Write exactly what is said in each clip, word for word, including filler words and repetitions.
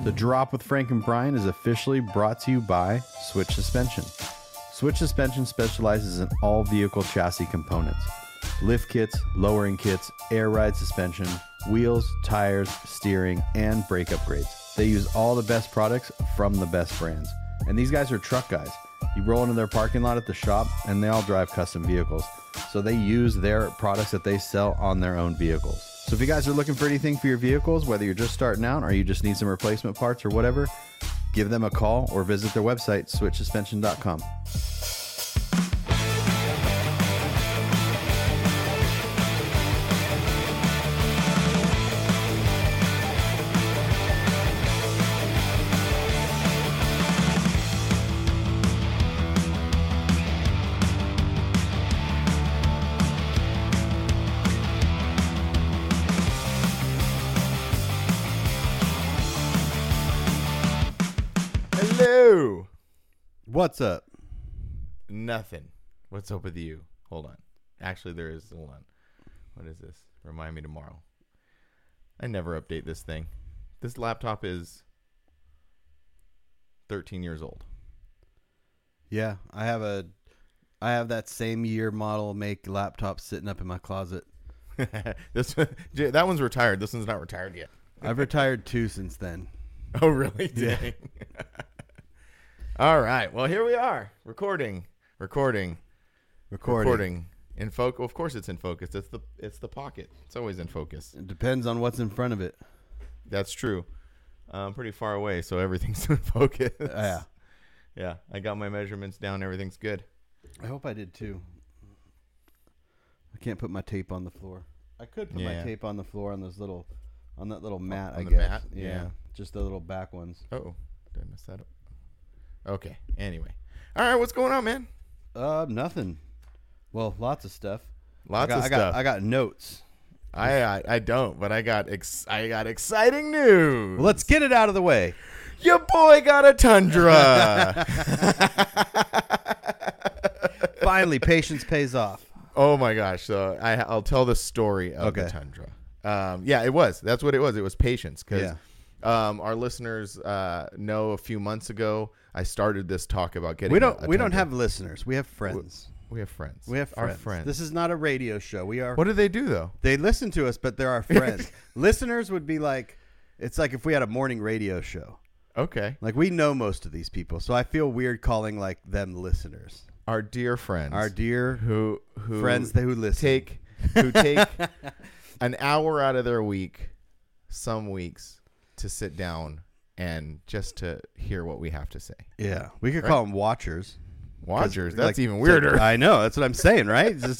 The Drop with Frank and Brian is officially brought to you by Switch Suspension. Switch Suspension specializes in all vehicle chassis components. Lift kits, lowering kits, air ride suspension, wheels, tires, steering, and brake upgrades. They use all the best products from the best brands. And these guys are truck guys. You roll into their parking lot at the shop, and they all drive custom vehicles. So they use their products that they sell on their own vehicles. So if you guys are looking for anything for your vehicles, whether you're just starting out or you just need some replacement parts or whatever, give them a call or visit their website, switch suspension dot com. Hello. What's up? Nothing. What's up with you? Hold on. Actually, there is. Hold on. What is this? Remind me tomorrow. I never update this thing. This laptop is thirteen years old. Yeah, I have a, I have that same year model make laptop sitting up in my closet. this that one's retired. This one's not retired yet. I've retired two since then. Oh, really? Yeah. Dang. All right. Well, here we are. Recording. Recording. Recording. Recording. In focus. Of course it's in focus. It's the it's the pocket. It's always in focus. It depends on what's in front of it. That's true. I'm pretty far away, so everything's in focus. Yeah. Yeah. I got my measurements down. Everything's good. I hope I did too. I can't put my tape on the floor. I could put Yeah. my tape on the floor on those little, on that little mat. on I the guess. mat? Yeah. Yeah. Just the little back ones. Oh, did I mess that up? Okay. Anyway. All right. What's going on, man? Uh, nothing. Well, lots of stuff. Lots I got, of I stuff. got, I got notes. I, I I don't, but I got ex- I got exciting news. Well, let's get it out of the way. Your boy got a Tundra. Finally, patience pays off. Oh my gosh! So I, I'll tell the story of Okay. the Tundra. Um, yeah, it was. That's what it was. It was patience because Yeah. um, our listeners uh, know a few months ago I started this talk about getting. We don't. A, a we don't Tundra. have listeners. We have friends. We have friends. We have friends. Our friends. This is not a radio show. We are. What do they do though? They listen to us, but they're our friends. Listeners would be like, it's like if we had a morning radio show. Okay. Like we know most of these people, so I feel weird calling like them listeners. Our dear friends. Our dear who who friends who listen. take who take an hour out of their week, some weeks, to sit down and just to hear what we have to say. Yeah, we could Right? call them watchers. Watchers. 'Cause, That's like, even weirder. I know. That's what I'm saying, right? Just-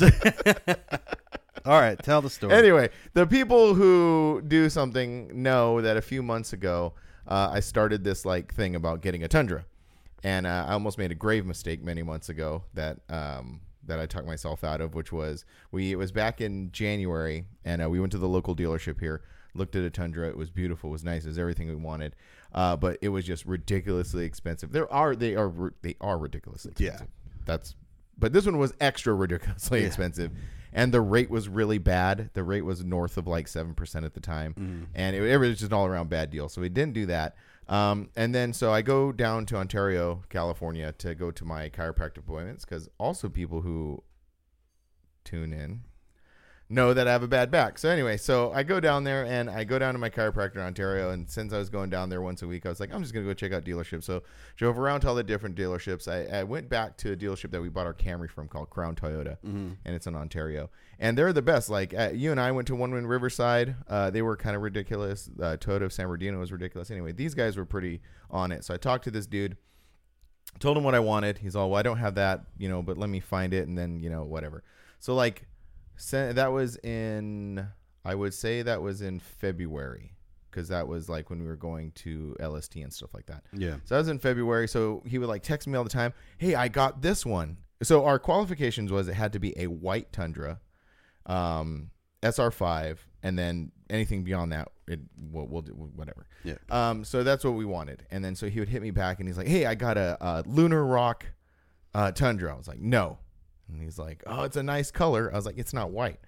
All right, tell the story. Anyway, the people who do something know that a few months ago, uh, I started this like thing about getting a Tundra, and uh, I almost made a grave mistake many months ago that um, that I talked myself out of, which was we it was back in January, and uh, we went to the local dealership here, looked at a Tundra. It was beautiful, it was nice, it was everything we wanted, uh, but it was just ridiculously expensive. There are they are they are ridiculously expensive. Yeah. That's but this one was extra ridiculously Yeah. expensive. And the rate was really bad. The rate was north of like seven percent at the time. Mm. And it, it was just an all around bad deal. So we didn't do that. Um, and then so I go down to Ontario, California to go to my chiropractic appointments because also people who tune in know that I have a bad back. So anyway, so I go down there and I go down to my chiropractor in Ontario. And since I was going down there once a week, I was like, I'm just going to go check out dealerships. So drove around to all the different dealerships. I, I went back to a dealership that we bought our Camry from called Crown Toyota, Mm-hmm. and it's in Ontario. And they're the best. Like uh, you and I went to one in Riverside. Uh, they were kind of ridiculous. Uh, Toyota of San Bernardino was ridiculous. Anyway, these guys were pretty on it. So I talked to this dude, told him what I wanted. He's all, well, I don't have that, you know, but let me find it. And then, you know, whatever. So like, So that was in, I would say that was in February, because that was like when we were going to L S T and stuff like that. Yeah. So that was in February. So he would like text me all the time. Hey, I got this one. So our qualifications was it had to be a white Tundra, um, S R five, and then anything beyond that, it we'll, we'll do whatever. Yeah. Um, so that's what we wanted. And then so he would hit me back and he's like, hey, I got a, a Lunar Rock uh, Tundra. I was like, no. And he's like, oh, it's a nice color. I was like, it's not white.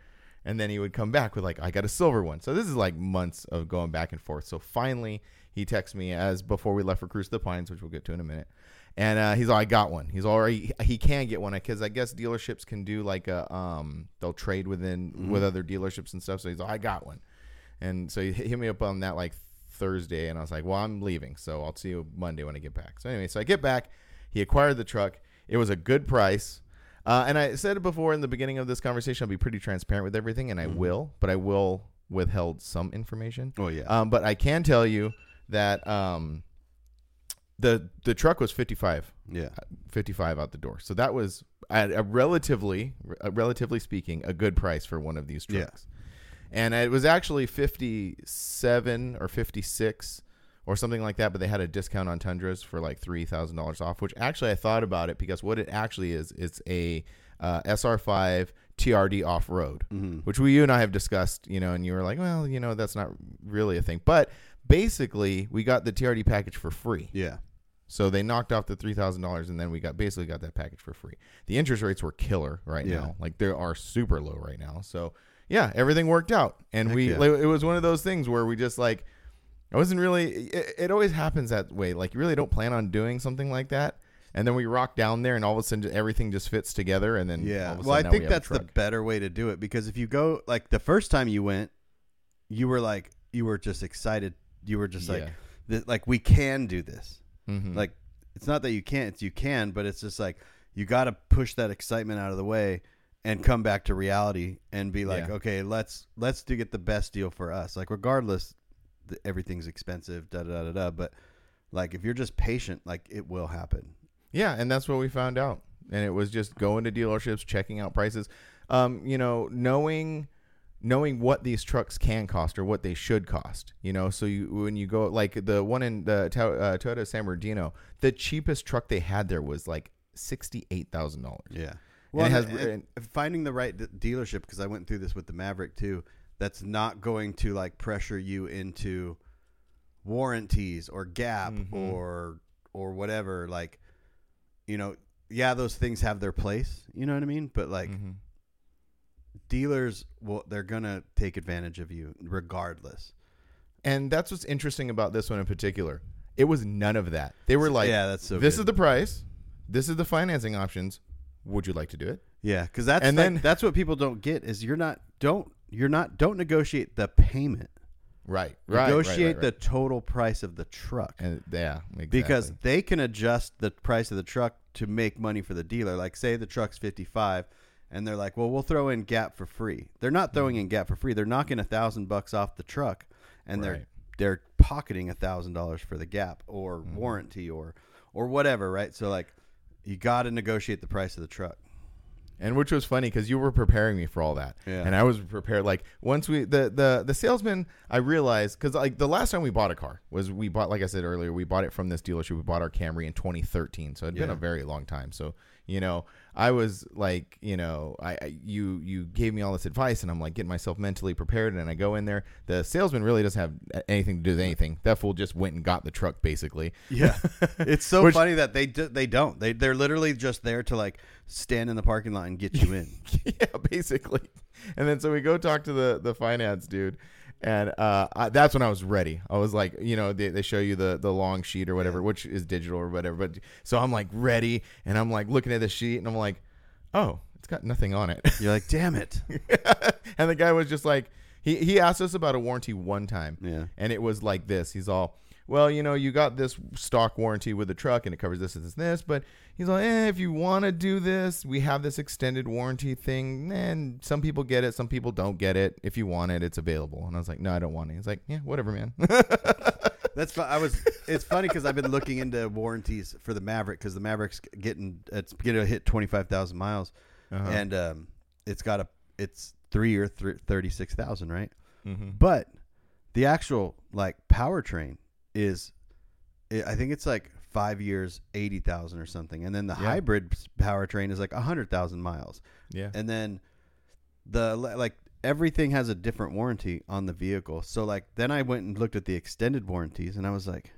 And then he would come back with like, I got a silver one. So this is like months of going back and forth. So finally he texts me as before we left for Cruise to the Pines, which we'll get to in a minute. And uh, he's like, I got one. He's already, he can get one because I guess dealerships can do like a, um, they'll trade within mm-hmm. with other dealerships and stuff. So he's like, I got one. And so he hit me up on that like Thursday. And I was like, well, I'm leaving. So I'll see you Monday when I get back. So anyway, so I get back. He acquired the truck. It was a good price. Uh, and I said it before in the beginning of this conversation, I'll be pretty transparent with everything, and I mm-hmm. will, but I will withheld some information. Oh, yeah. Um, but I can tell you that um, the the truck was fifty-five. Yeah. fifty-five out the door. So that was, at a relatively, uh, relatively speaking, a good price for one of these trucks. Yeah. And it was actually fifty-seven or fifty-six or something like that, but they had a discount on Tundras for like three thousand dollars off, which actually I thought about it because what it actually is, it's a uh, S R five T R D off-road, mm-hmm. which we, you and I have discussed, you know, and you were like, well, you know, that's not really a thing. But basically, we got the T R D package for free. Yeah. So they knocked off the three thousand dollars, and then we got basically got that package for free. The interest rates were killer right yeah. now. Like, they are super low right now. So, yeah, everything worked out. And Heck we yeah. like, it was one of those things where we just, like, I wasn't really, it, it always happens that way. Like, you really don't plan on doing something like that. And then we rock down there and all of a sudden everything just fits together. And then, yeah, all of a well, I now think we have that's the better way to do it because if you go, like, the first time you went, you were like, you were just excited. You were just like, Yeah. th- like, we can do this. Mhm. Like, it's not that you can't, it's you can, but it's just like, you got to push that excitement out of the way and come back to reality and be like, Yeah. okay, let's, let's do get the best deal for us. Like, regardless, th- everything's expensive, da, da, da, da, da. But like, if you're just patient, like, it will happen. Yeah, and that's what we found out. And it was just going to dealerships, checking out prices, um, you know, knowing knowing what these trucks can cost or what they should cost. You know, so you when you go, like the one in the uh, Toyota San Bernardino, the cheapest truck they had there was like sixty-eight thousand dollars. Yeah. Well, and it has, and, and finding the right d- dealership, because I went through this with the Maverick too, that's not going to like pressure you into warranties or gap mm-hmm. or or whatever, like, you know, yeah, those things have their place, you know what I mean? But like mm-hmm. dealers, well, they're going to take advantage of you regardless. And that's what's interesting about this one in particular. It was none of that. They were like, yeah, that's so this good. is the price. This is the financing options. Would you like to do it? Yeah. Cause that's, and like, then, that's what people don't get is you're not, don't, you're not, don't negotiate the payment. Right, right. Negotiate right, right, right. the total price of the truck. And yeah, exactly. Because they can adjust the price of the truck to make money for the dealer. Like, say the truck's fifty-five, and they're like, "Well, we'll throw in gap for free." They're not throwing in gap for free. They're knocking a thousand bucks off the truck, and right. they're they're pocketing a thousand dollars for the gap or mm-hmm. warranty or or whatever. Right. So like, you got to negotiate the price of the truck. And which was funny because you were preparing me for all that, yeah. and I was prepared. Like once we the the the salesman, I realized because like the last time we bought a car was we bought, like I said earlier, we bought it from this dealership. We bought our Camry in twenty thirteen, so it'd yeah. been a very long time. So you know, I was like, you know, I, I you you gave me all this advice, and I'm like getting myself mentally prepared, and I go in there. The salesman really doesn't have anything to do with anything. That fool just went and got the truck, basically. Yeah, it's so Which, funny that they do, they don't. They they're literally just there to like stand in the parking lot and get you in. Yeah, basically. And then so we go talk to the the finance dude, and uh, I, that's when I was ready. I was like, you know, they, they show you the the long sheet or whatever, yeah. which is digital or whatever. But so I'm like ready, and I'm like looking at the sheet, and I'm like, oh, it's got nothing on it. You're like, damn it. And the guy was just like, he he asked us about a warranty one time, yeah, and it was like this. He's all, well, you know, you got this stock warranty with the truck, and it covers this, this, this, but he's like, eh, if you want to do this, we have this extended warranty thing, and some people get it, some people don't get it. If you want it, it's available. And I was like, no, I don't want it. He's like, yeah, whatever, man. That's fun. I was. It's funny because I've been looking into warranties for the Maverick because the Maverick's getting it's going to hit twenty-five thousand miles, uh-huh. and um, it's got a it's three year thirty-six thousand, right? Mm-hmm. But the actual like powertrain is, I think it's like five years, eighty thousand or something. And then the yeah. hybrid powertrain is like a hundred thousand miles. Yeah. And then the, like everything has a different warranty on the vehicle. So like, then I went and looked at the extended warranties and I was like,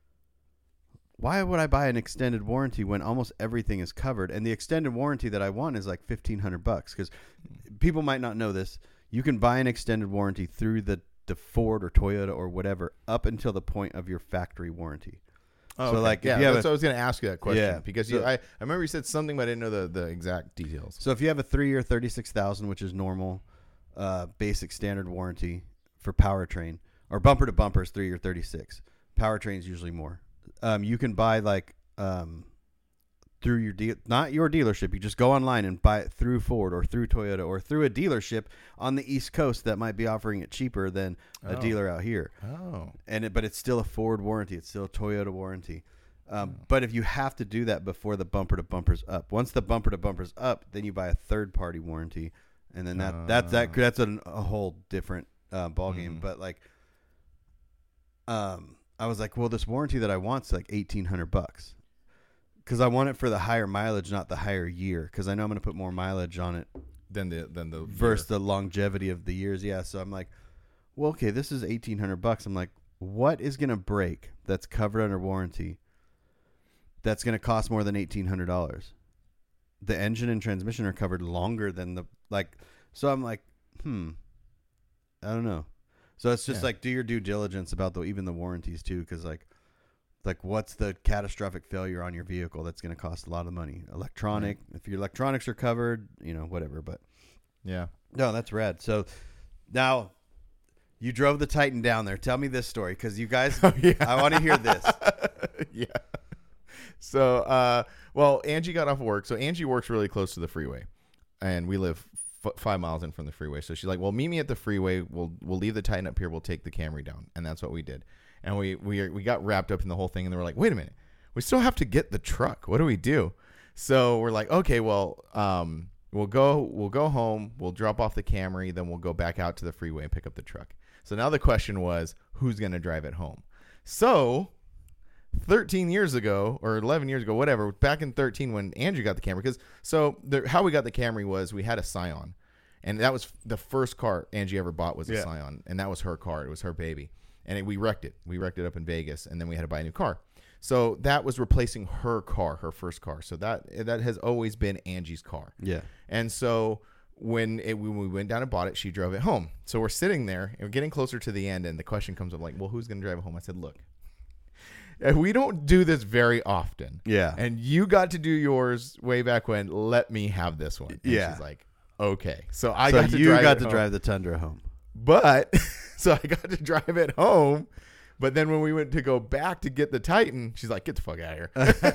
why would I buy an extended warranty when almost everything is covered? And the extended warranty that I want is like fifteen hundred bucks. Cause people might not know this. you can buy an extended warranty through the, the Ford or Toyota or whatever up until the point of your factory warranty. Oh, so okay. like, yeah, if you have that's a, what I was going to ask you that question. Yeah, because so, you, I, I remember you said something, but I didn't know the, the exact details. So if you have a three-year thirty-six thousand, which is normal, uh, basic standard warranty for powertrain, or bumper to bumper is three-year thirty-six. Powertrain is usually more. Um, you can buy like um, through your deal, not your dealership. You just go online and buy it through Ford or through Toyota or through a dealership on the East Coast that might be offering it cheaper than a Oh. dealer out here. Oh. And it, but it's still a Ford warranty. It's still a Toyota warranty. Um, Oh. But if you have to do that before the bumper to bumper's up, once the bumper to bumper's up, then you buy a third party warranty, and then that Uh. that that that's a, a whole different uh, ball game. Mhm. But like, um, I was like, well, this warranty that I want's like eighteen hundred bucks, because I want it for the higher mileage, not the higher year, because I know I'm going to put more mileage on it Then the then the versus the longevity of the years. Yeah, so I'm like, well, okay, this is eighteen hundred bucks. I'm like, what is going to break that's covered under warranty that's going to cost more than eighteen hundred dollars? The engine and transmission are covered longer than the, like, so I'm like, hmm, I don't know. So it's just Yeah. like, do your due diligence about the, even the warranties too. Cause like, like what's the catastrophic failure on your vehicle that's going to cost a lot of money? Electronic, if your electronics are covered, you know, whatever, but yeah. no, that's rad. So now you drove the Titan down there. Tell me this story, because you guys, Oh, yeah. I want to hear this. Yeah. So, uh, well, Angie got off of work. So Angie works really close to the freeway, and we live f- five miles in from the freeway. So she's like, "Well, meet me at the freeway. We'll we'll leave the Titan up here. We'll take the Camry down." And that's what we did. And we we we got wrapped up in the whole thing, and they were like, "Wait a minute, we still have to get the truck. What do we do?" So we're like, "Okay, well, um, we'll go we'll go home. We'll drop off the Camry, then we'll go back out to the freeway and pick up the truck." So now the question was, who's going to drive it home? So thirteen years ago or eleven years ago, whatever, back in thirteen when Andrew got the Camry, because so the, how we got the Camry was we had a Scion, and that was the first car Angie ever bought was a Yeah. Scion, and that was her car. It was her baby, and it, we wrecked it. We wrecked it up in Vegas, and then we had to buy a new car. So that was replacing her car, her first car. So that that has always been Angie's car. Yeah. And so when, it, when we went down and bought it, she drove it home. So we're sitting there and we're getting closer to the end, and the question comes up like, well, who's going to drive it home? I said, look, we don't do this very often. Yeah. And you got to do yours way back when. Let me have this one. And Yeah. she's like, okay. So I so got to you drive got it to home. drive the Tundra home. But so I got to drive it home. But then when we went to go back to get the Titan, she's like, get the fuck out of here.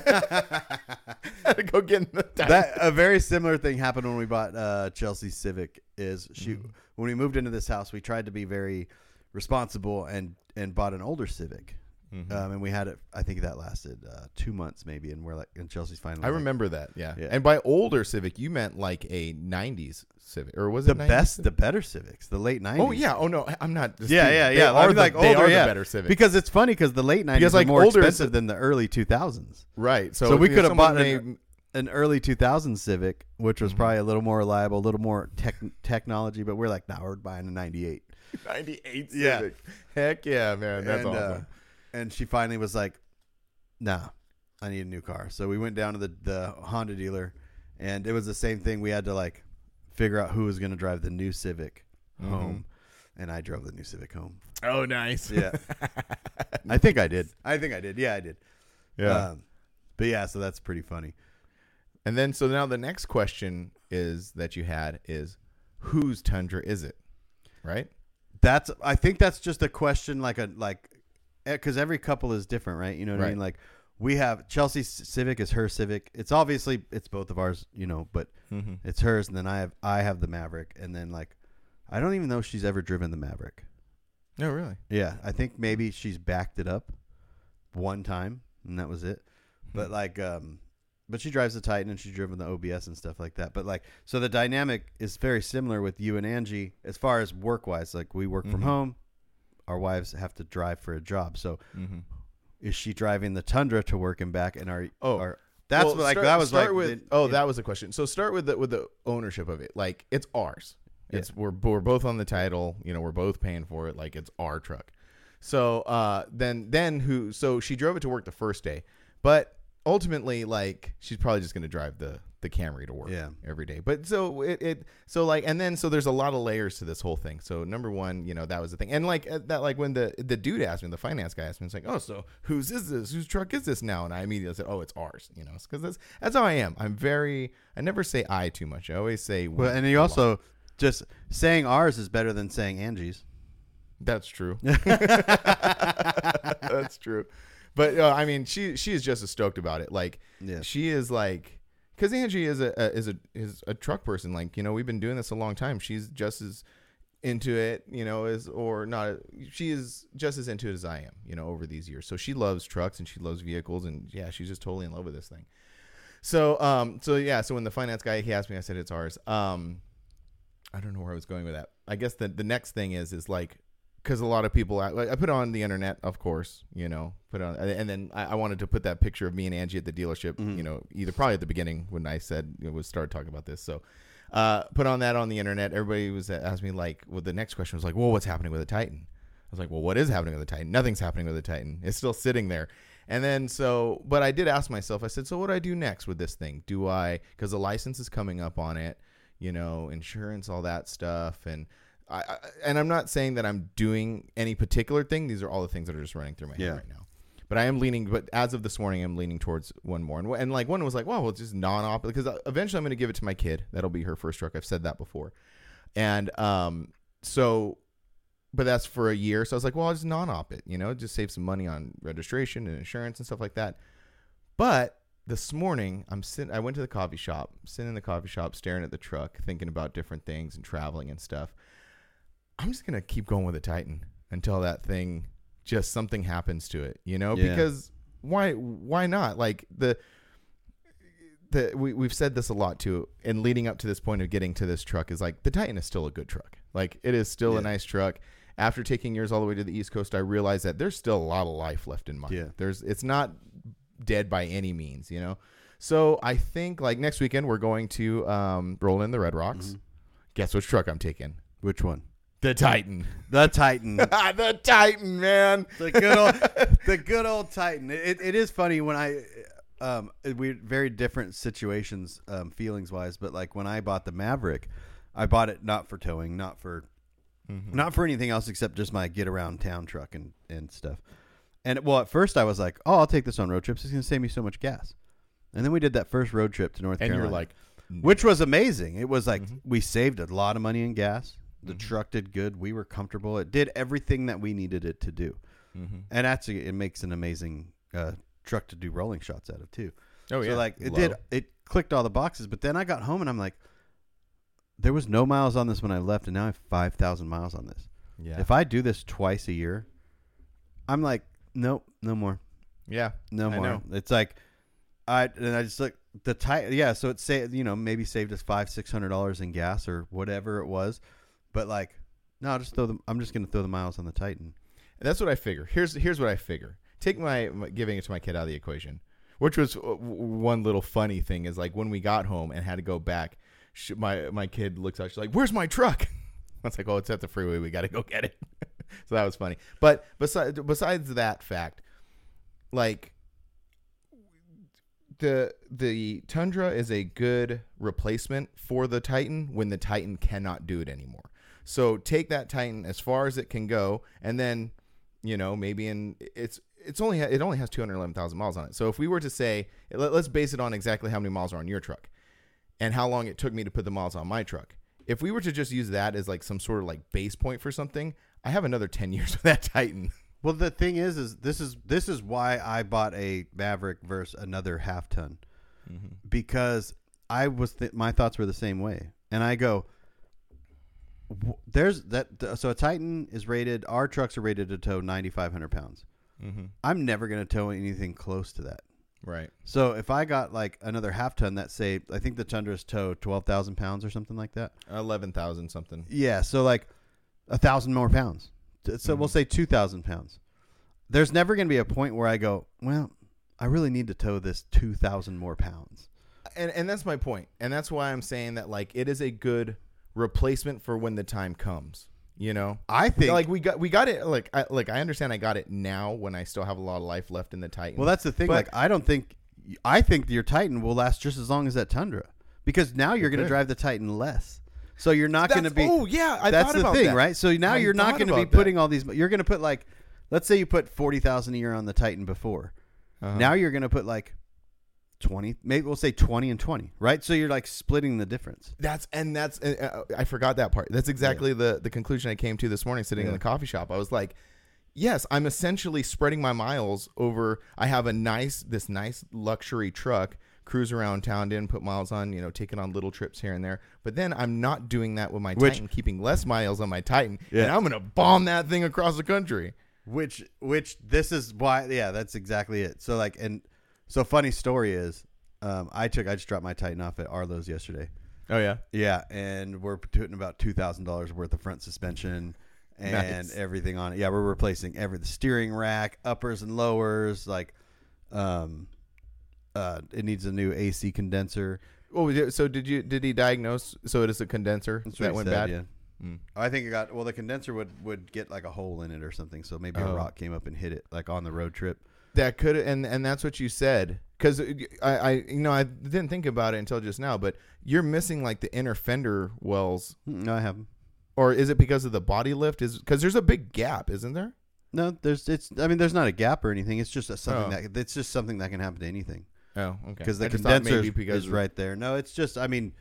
I had to go get in the Titan. That a very similar thing happened when we bought uh, Chelsea Civic. Is she Mhm. when we moved into this house, we tried to be very responsible and and bought an older Civic. Mhm. Um, and we had it. I think that lasted uh, two months maybe, and we're like, and Chelsea's finally. I like, remember that, yeah. Yeah. And by older Civic, you meant like a nineties Civic, or was the it nineties best, Civic? the better Civics, the late nineties. Oh yeah, oh no, I'm not. Yeah, yeah, They yeah. are I'm the, like they older, are yeah. the better Civic Because it's funny because the late nineties Because, are like, more older expensive Civ- than the early two thousands. right. So, So we if could have someone bought made- an, an early two thousand Civic, which was Mhm. probably a little more reliable, a little more tech, technology. But we're like, nah, we're buying a ninety-eight. ninety-eight Yeah. Civic. Heck yeah, man, that's and, awesome. uh, and she finally was like, nah, I need a new car. So we went down to the, the Honda dealer, and it was the same thing. We had to like figure out who was going to drive the new Civic Mhm. home, and I drove the new Civic home. Oh, nice. Yeah. I think I did. I think I did. Yeah, I did. yeah. Um, but yeah, so that's pretty funny. And then, so now the next question is that you had is, whose Tundra is it? Right? That's. I think that's just a question, like a like, because every couple is different, right? You know what I Right. mean? Like, we have Chelsea's Civic is her Civic. It's obviously it's both of ours, you know, but Mm-hmm. it's hers, and then I have I have the Maverick, and then like, I don't even know if she's ever driven the Maverick. No, really. Yeah, I think maybe she's backed it up one time, and that was it. Hmm. But like, um, but she drives the Titan, and she's driven the O B S and stuff like that. But like, so the dynamic is very similar with you and Angie as far as work wise. Like, we work from Mhm. home, our wives have to drive for a job. So, Mm-hmm. is she driving the Tundra to work and back? And are Oh, are, that's Well, what, like start, that was start like with. the- oh, it- that was the question. So start with the with the ownership of it. Like, it's ours. It's we're we're both on the title. You know, we're both paying for it. Like, it's our truck. So uh, then then who? So she drove it to work the first day, but ultimately, like, she's probably just going to drive the, the Camry to work Yeah. every day. But so it, it, so like, and then, so there's a lot of layers to this whole thing. So number one, you know, that was the thing. And like that, like when the, the dude asked me, the finance guy asked me, it's like, oh, so whose is this? Whose truck is this now? And I immediately said, oh, it's ours, you know, because that's, that's how I am. I'm very, I never say I too much. I always say, Well, and you also just saying ours is better than saying Angie's. That's true. That's true. But uh, I mean, she she is just as stoked about it. Like, Yeah. she is like, because Angie is a, a is a is a truck person. Like, you know, we've been doing this a long time. She's just as into it, you know, as or not. She is just as into it as I am, you know, over these years. So she loves trucks and she loves vehicles, and yeah, she's just totally in love with this thing. So um so yeah, so when the finance guy, he asked me, I said it's ours. Um, I don't know where I was going with that. I guess the the next thing is is like. Because a lot of people, I, I put it on the internet, of course, you know, put it on, and then I, I wanted to put that picture of me and Angie at the dealership, mm-hmm. you know, either probably at the beginning when I said, you know, we started talking about this. So, uh, put on that on the internet. Everybody was asked me like, well, the next question was like, well, what's happening with the Titan? I was like, well, what is happening with the Titan? Nothing's happening with the Titan. It's still sitting there. And then so, but I did ask myself, I said, so what do I do next with this thing? Do I, because the license is coming up on it, you know, insurance, all that stuff, and. I, I, and I'm not saying that I'm doing any particular thing. These are all the things that are just running through my yeah. head right now. But I am leaning, but as of this morning, I'm leaning towards one more. And, and like one was like, well, well, it's just non-op, because eventually I'm going to give it to my kid. That'll be her first truck. I've said that before. And um, so, but that's for a year. So I was like, well, I'll just non-op it, you know, just save some money on registration and insurance and stuff like that. But this morning, I'm sitting, I went to the coffee shop, sitting in the coffee shop, staring at the truck, thinking about different things and traveling and stuff. I'm just going to keep going with the Titan until that thing, just something happens to it, you know, yeah. because why, why not? Like the, the, we, we've said this a lot too. And leading up to this point of getting to this truck is like, the Titan is still a good truck. Like it is still yeah. a nice truck. After taking years all the way to the East Coast, I realized that there's still a lot of life left in mine. Yeah. There's, it's not dead by any means, you know? So I think like next weekend we're going to um, roll in the Red Rocks. Mm-hmm. Guess which truck I'm taking? Which one? The Titan. The Titan. The Titan, man. The good old, the good old Titan. It, it is funny when I, um, we very different situations, um, feelings wise. But like when I bought the Maverick, I bought it not for towing, not for, mm-hmm. not for anything else except just my get around town truck and and stuff. And well, at first I was like, oh, I'll take this on road trips. It's gonna save me so much gas. And then we did that first road trip to North and Carolina, you're like, no. which was amazing. It was like mm-hmm. we saved a lot of money in gas. The mm-hmm. truck did good. We were comfortable. It did everything that we needed it to do. Mm-hmm. And actually, it makes an amazing uh, truck to do rolling shots out of, too. Oh, so yeah. like, it Low. did. It clicked all the boxes. But then I got home, and I'm like, there was no miles on this when I left, and now I have five thousand miles on this. Yeah. If I do this twice a year, I'm like, nope, no more. Yeah. No I more. know. It's like, I and I just look, the tight. Yeah, so it saved, you know, maybe saved us five, six hundred dollars in gas or whatever it was. But like, no, I'll just throw them. I'm just going to throw the miles on the Titan. That's what I figure. Here's here's what I figure. Take my, my giving it to my kid out of the equation, which was w- one little funny thing is like when we got home and had to go back, she, my my kid looks out. She's like, "Where's my truck?" I was like, "Oh, it's at the freeway. We got to go get it." So that was funny. But besides besides that fact, like the the Tundra is a good replacement for the Titan when the Titan cannot do it anymore. So take that Titan as far as it can go, and then, you know, maybe in it's it's only it only has two hundred eleven thousand miles on it. So if we were to say, let, let's base it on exactly how many miles are on your truck, and how long it took me to put the miles on my truck. If we were to just use that as like some sort of like base point for something, I have another ten years with that Titan. Well, the thing is, is this is this is why I bought a Maverick versus another half ton, mm-hmm. because I was th- my thoughts were the same way, and I go. There's that. So a Titan is rated. Our trucks are rated to tow ninety-five hundred pounds. Mm-hmm. I'm never going to tow anything close to that. Right. So if I got like another half ton that say, I think the Tundra's tow twelve thousand pounds or something like that. eleven thousand something. Yeah. So like a thousand more pounds. So mm-hmm. we'll say two thousand pounds. There's never going to be a point where I go, well, I really need to tow this two thousand more pounds. And and that's my point. And that's why I'm saying that like it is a good replacement for when the time comes, you know. I think like we got we got it like I like I understand I got it now when I still have a lot of life left in the Titan. Well, that's the thing. But, like I don't think I think your Titan will last just as long as that Tundra because now you're going to Okay. drive the Titan less. So you're not going to be. Oh yeah, I that's thought the about thing, that. right? So now I you're not thought going to be about that. putting all these. You're going to put like, let's say you put forty thousand a year on the Titan before. Uh-huh. Now you're going to put like twenty. Maybe we'll say twenty and twenty, right? So you're like splitting the difference. That's and that's uh, I forgot that part. That's exactly the the conclusion I came to this morning sitting in Yeah. the coffee shop. I was like, yes, I'm essentially spreading my miles over. I have a nice this nice luxury truck, cruise around town, didn't put miles on, you know, taking on little trips here and there. But then I'm not doing that with my Which- Titan, keeping less miles on my Titan, Yeah. and I'm gonna bomb that thing across the country. Which which this is why. Yeah, that's exactly it. So like and so funny story is, um, I took I just dropped my Titan off at Arlo's yesterday. Oh yeah, Yeah, and we're putting about two thousand dollars worth of front suspension and Nice. everything on it. Yeah, we're replacing every the steering rack, uppers and lowers. Like, um, uh, it needs a new A C condenser. Oh, yeah, so did you did he diagnose? So it is a condenser That's what that he went said, bad. Yeah. Mm. I think it got well. The condenser would would get like a hole in it or something. So maybe Oh. a rock came up and hit it, like on the road trip. That could and and that's what you said because I, I you know I didn't think about it until just now, but you're missing like the inner fender wells, No, I haven't. or is it because of the body lift? Is because there's a big gap, isn't there? No, there's it's. I mean, there's not a gap or anything. It's just a, something Oh. that it's just something that can happen to anything. Oh, okay. Because the I just thought condenser maybe because is of- right there. No, it's just, I mean,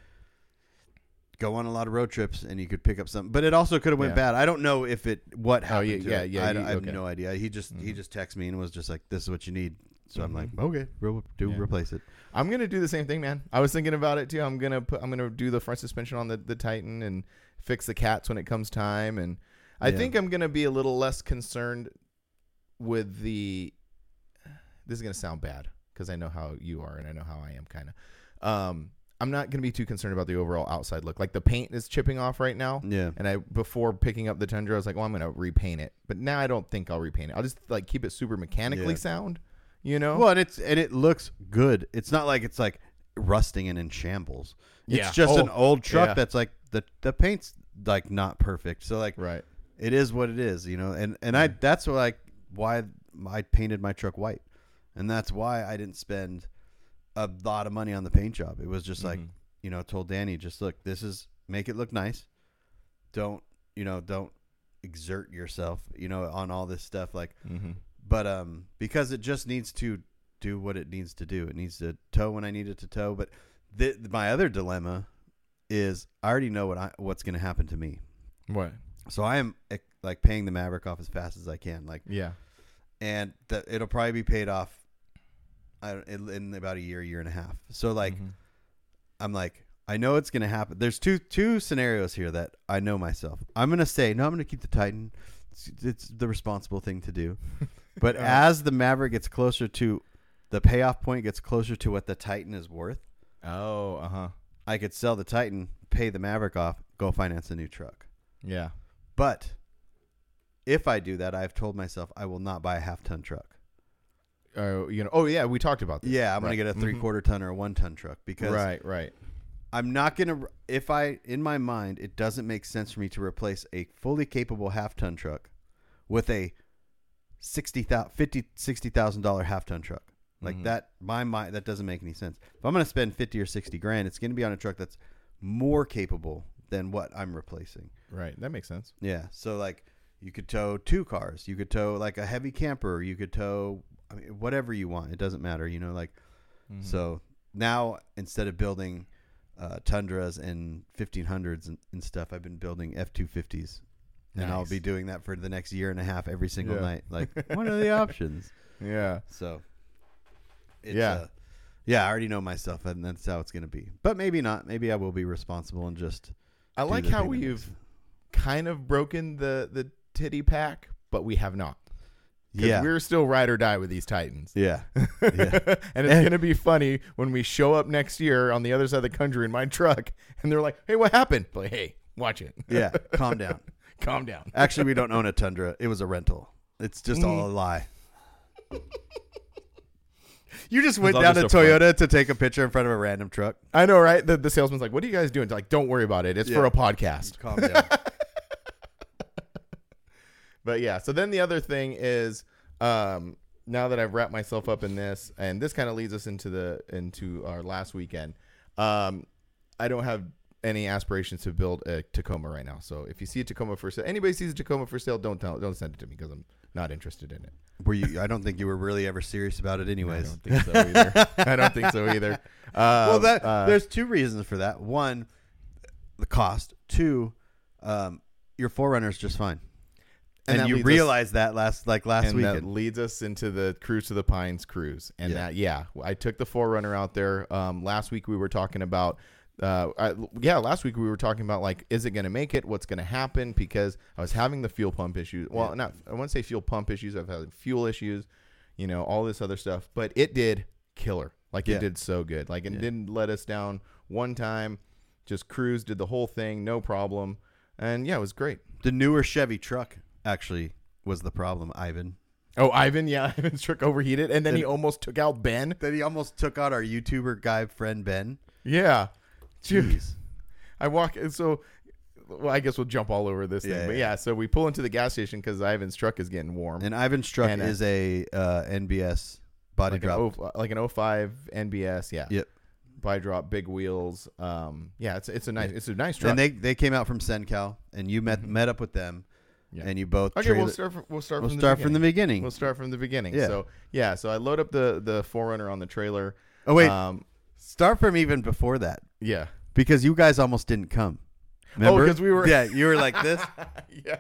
go on a lot of road trips and you could pick up something, but it also could have went Yeah. bad. I don't know if it what Oh, happened. yeah, to yeah, it. yeah, I, you- I have okay. no idea. He just he Mhm. just texted me and was just like, "This is what you need." So I'm Mhm. like, "Okay, we'll do Yeah. replace it." I'm gonna do the same thing, man. I was thinking about it too. I'm gonna put I'm gonna do the front suspension on the the Titan and fix the cats when it comes time, and I Yeah. think I'm gonna be a little less concerned with the. This is gonna sound bad because I know how you are and I know how I am, kind of. Um, I'm not gonna be too concerned about the overall outside look. Like the paint is chipping off right now. Yeah, And I before picking up the Tundra, I was like, "Well, I'm gonna repaint it." But now I don't think I'll repaint it. I'll just like keep it super mechanically Yeah. sound, you know? well, and it's and it looks good. It's not like it's like rusting and in shambles. Yeah. It's just an Oh, old truck yeah. that's like the the paint's like not perfect. So like Right. it is what it is, you know. And and I that's what like why I painted my truck white, and that's why I didn't spend a lot of money on the paint job. It was just like, Mhm. you know, told Danny, just look, this is make it look nice. Don't you know? Don't exert yourself, you know, on all this stuff. Like, Mm-hmm. but um, because it just needs to do what it needs to do. It needs to tow when I need it to tow. But th- my other dilemma is I already know what I what's going to happen to me. What? So I am eh, like paying the Maverick off as fast as I can, like, Yeah. and the, it'll probably be paid off I don't, in, in about a year, year and a half. So like, Mhm. I'm like, I know it's gonna happen. There's two two scenarios here that I know myself. I'm gonna say no. I'm gonna keep the Titan. It's, it's the responsible thing to do. But Uh-huh. as the Maverick gets closer to the payoff point, gets closer to what the Titan is worth, Oh, uh huh. I could sell the Titan, pay the Maverick off, go finance a new truck. Yeah. But if I do that, I've told myself I will not buy a half ton truck. Oh, you know. Oh, yeah. We talked about this. Yeah, I'm Right. gonna get a three Mhm. quarter ton or a one ton truck because Right. Right. I'm not gonna. If I in my mind, it doesn't make sense for me to replace a fully capable half ton truck with a sixty thousand, fifty, sixty thousand dollar half ton truck. Like Mhm. that, my mind that doesn't make any sense. If I'm gonna spend fifty or sixty grand, it's gonna be on a truck that's more capable than what I'm replacing. Right. That makes sense. Yeah. So like, you could tow two cars. You could tow like a heavy camper. You could tow, I mean, whatever you want. It doesn't matter. You know, like. Mhm. So now instead of building uh, Tundras and fifteen hundreds and, and stuff, I've been building F two fifties. And I'll Nice. be doing that for the next year and a half every single Yeah. night. Like, what are the options? Yeah. So, it's, Yeah. uh, yeah, I already know myself, and that's how it's going to be. But maybe not. Maybe I will be responsible and just. I do like the how thing that we've makes- kind of broken the the titty pack, but we have not. 'Cause Yeah. we're still ride or die with these Titans. Yeah. Yeah. And it's gonna be funny when we show up next year on the other side of the country in my truck, and they're like, "Hey, what happened?" Like, "Hey, watch it. Yeah. Calm down. Calm down." Actually, we don't own a Tundra. It was a rental. It's just Mm. all a lie. You just went all down to just a front. Toyota to take a picture in front of a random truck. I know, right? The, the salesman's like, "What are you guys doing?" It's like, "Don't worry about it. It's for Yeah. a podcast." Calm down. But yeah, so then the other thing is, um, now that I've wrapped myself up in this, and this kind of leads us into the into our last weekend. Um, I don't have any aspirations to build a Tacoma right now. So if you see a Tacoma for sale, anybody sees a Tacoma for sale, don't tell, don't send it to me because I'm not interested in it. Were you? I don't think you were really ever serious about it, anyways. I don't think so either. I don't think so either. Uh, well, that uh, there's two reasons for that. One, the cost. Two, um, your four runner is just fine. And, and you realized us, that last like last and weekend. That leads us into the Cruise to the Pines cruise. And yeah. that, yeah, I took the four runner out there. Um, last week we were talking about, uh, I, yeah, last week we were talking about like, is it going to make it? What's going to happen? Because I was having the fuel pump issues. Well, yeah. not, I wouldn't say fuel pump issues. I've had fuel issues, you know, all this other stuff. But it did killer. Like yeah. it did so good. Like it yeah. didn't let us down one time. Just cruised, did the whole thing, no problem. And yeah, it was great. The newer Chevy truck actually was the problem, Ivan. Oh, Ivan, yeah, Ivan's truck overheated, and then, then he almost took out Ben. Then he almost took out our YouTuber guy friend Ben. Yeah, jeez. I walk, so well, I guess we'll jump all over this yeah, thing, but yeah. yeah, so we pull into the gas station because Ivan's truck is getting warm, and Ivan's truck and, uh, is a uh, N B S body like drop, an oh, like an oh five N B S, yeah. Yep. Body drop, big wheels. Um, yeah, it's it's a nice it's a nice truck. And they they came out from SenCal, and you met mm-hmm. met up with them. Yeah. And you both okay. We'll start. From, we'll start. We'll from start the from the beginning. We'll start from the beginning. Yeah. So yeah. So I load up the the four runner on the trailer. Oh wait. Um, start from even before that. Yeah. Because you guys almost didn't come. Remember? Oh, because we were. Yeah, you were like this. yeah.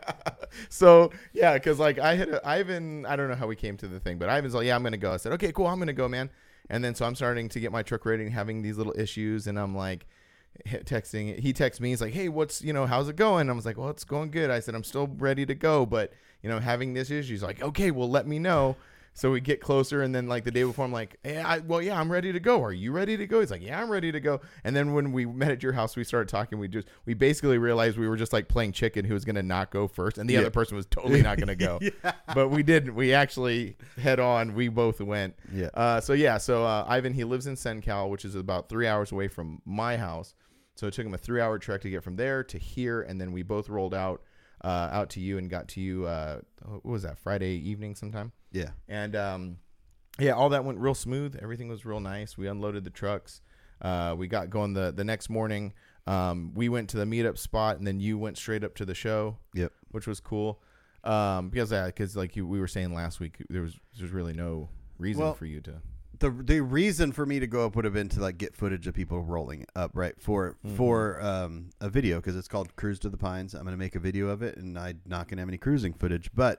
So yeah, because like I had a, Ivan. I don't know how we came to the thing, but Ivan's like, yeah, I'm gonna go. I said, okay, cool, I'm gonna go, man. And then so I'm starting to get my truck ready and having these little issues, and I'm like. Texting, he texts me. He's like, "Hey, what's you know, how's it going?" I was like, "Well, it's going good." I said, "I'm still ready to go, but you know, having this issue." He's like, "Okay, well, let me know." So we get closer, and then like the day before, I'm like, "Hey, I, well, yeah, I'm ready to go. Are you ready to go?" He's like, "Yeah, I'm ready to go." And then when we met at your house, we started talking. We just we basically realized we were just like playing chicken, who was gonna not go first, and the yeah. other person was totally not gonna go. yeah. But we didn't. We actually head on. We both went. Yeah. Uh, so yeah. So uh, Ivan, he lives in SenCal, which is about three hours away from my house. So it took him a three-hour trek to get from there to here, and then we both rolled out uh, out to you and got to you. Uh, what was that? Friday evening sometime. Yeah. And um, yeah, all that went real smooth. Everything was real nice. We unloaded the trucks. Uh, we got going the the next morning. Um, we went to the meetup spot, and then you went straight up to the show. Yep. Which was cool. Um, because uh, because like you, we were saying last week, there was there's really no reason well, for you to. The the reason for me to go up would have been to like get footage of people rolling up, right? For mm-hmm. for um, a video, because it's called Cruise to the Pines. I'm going to make a video of it, and I'm not going to have any cruising footage, but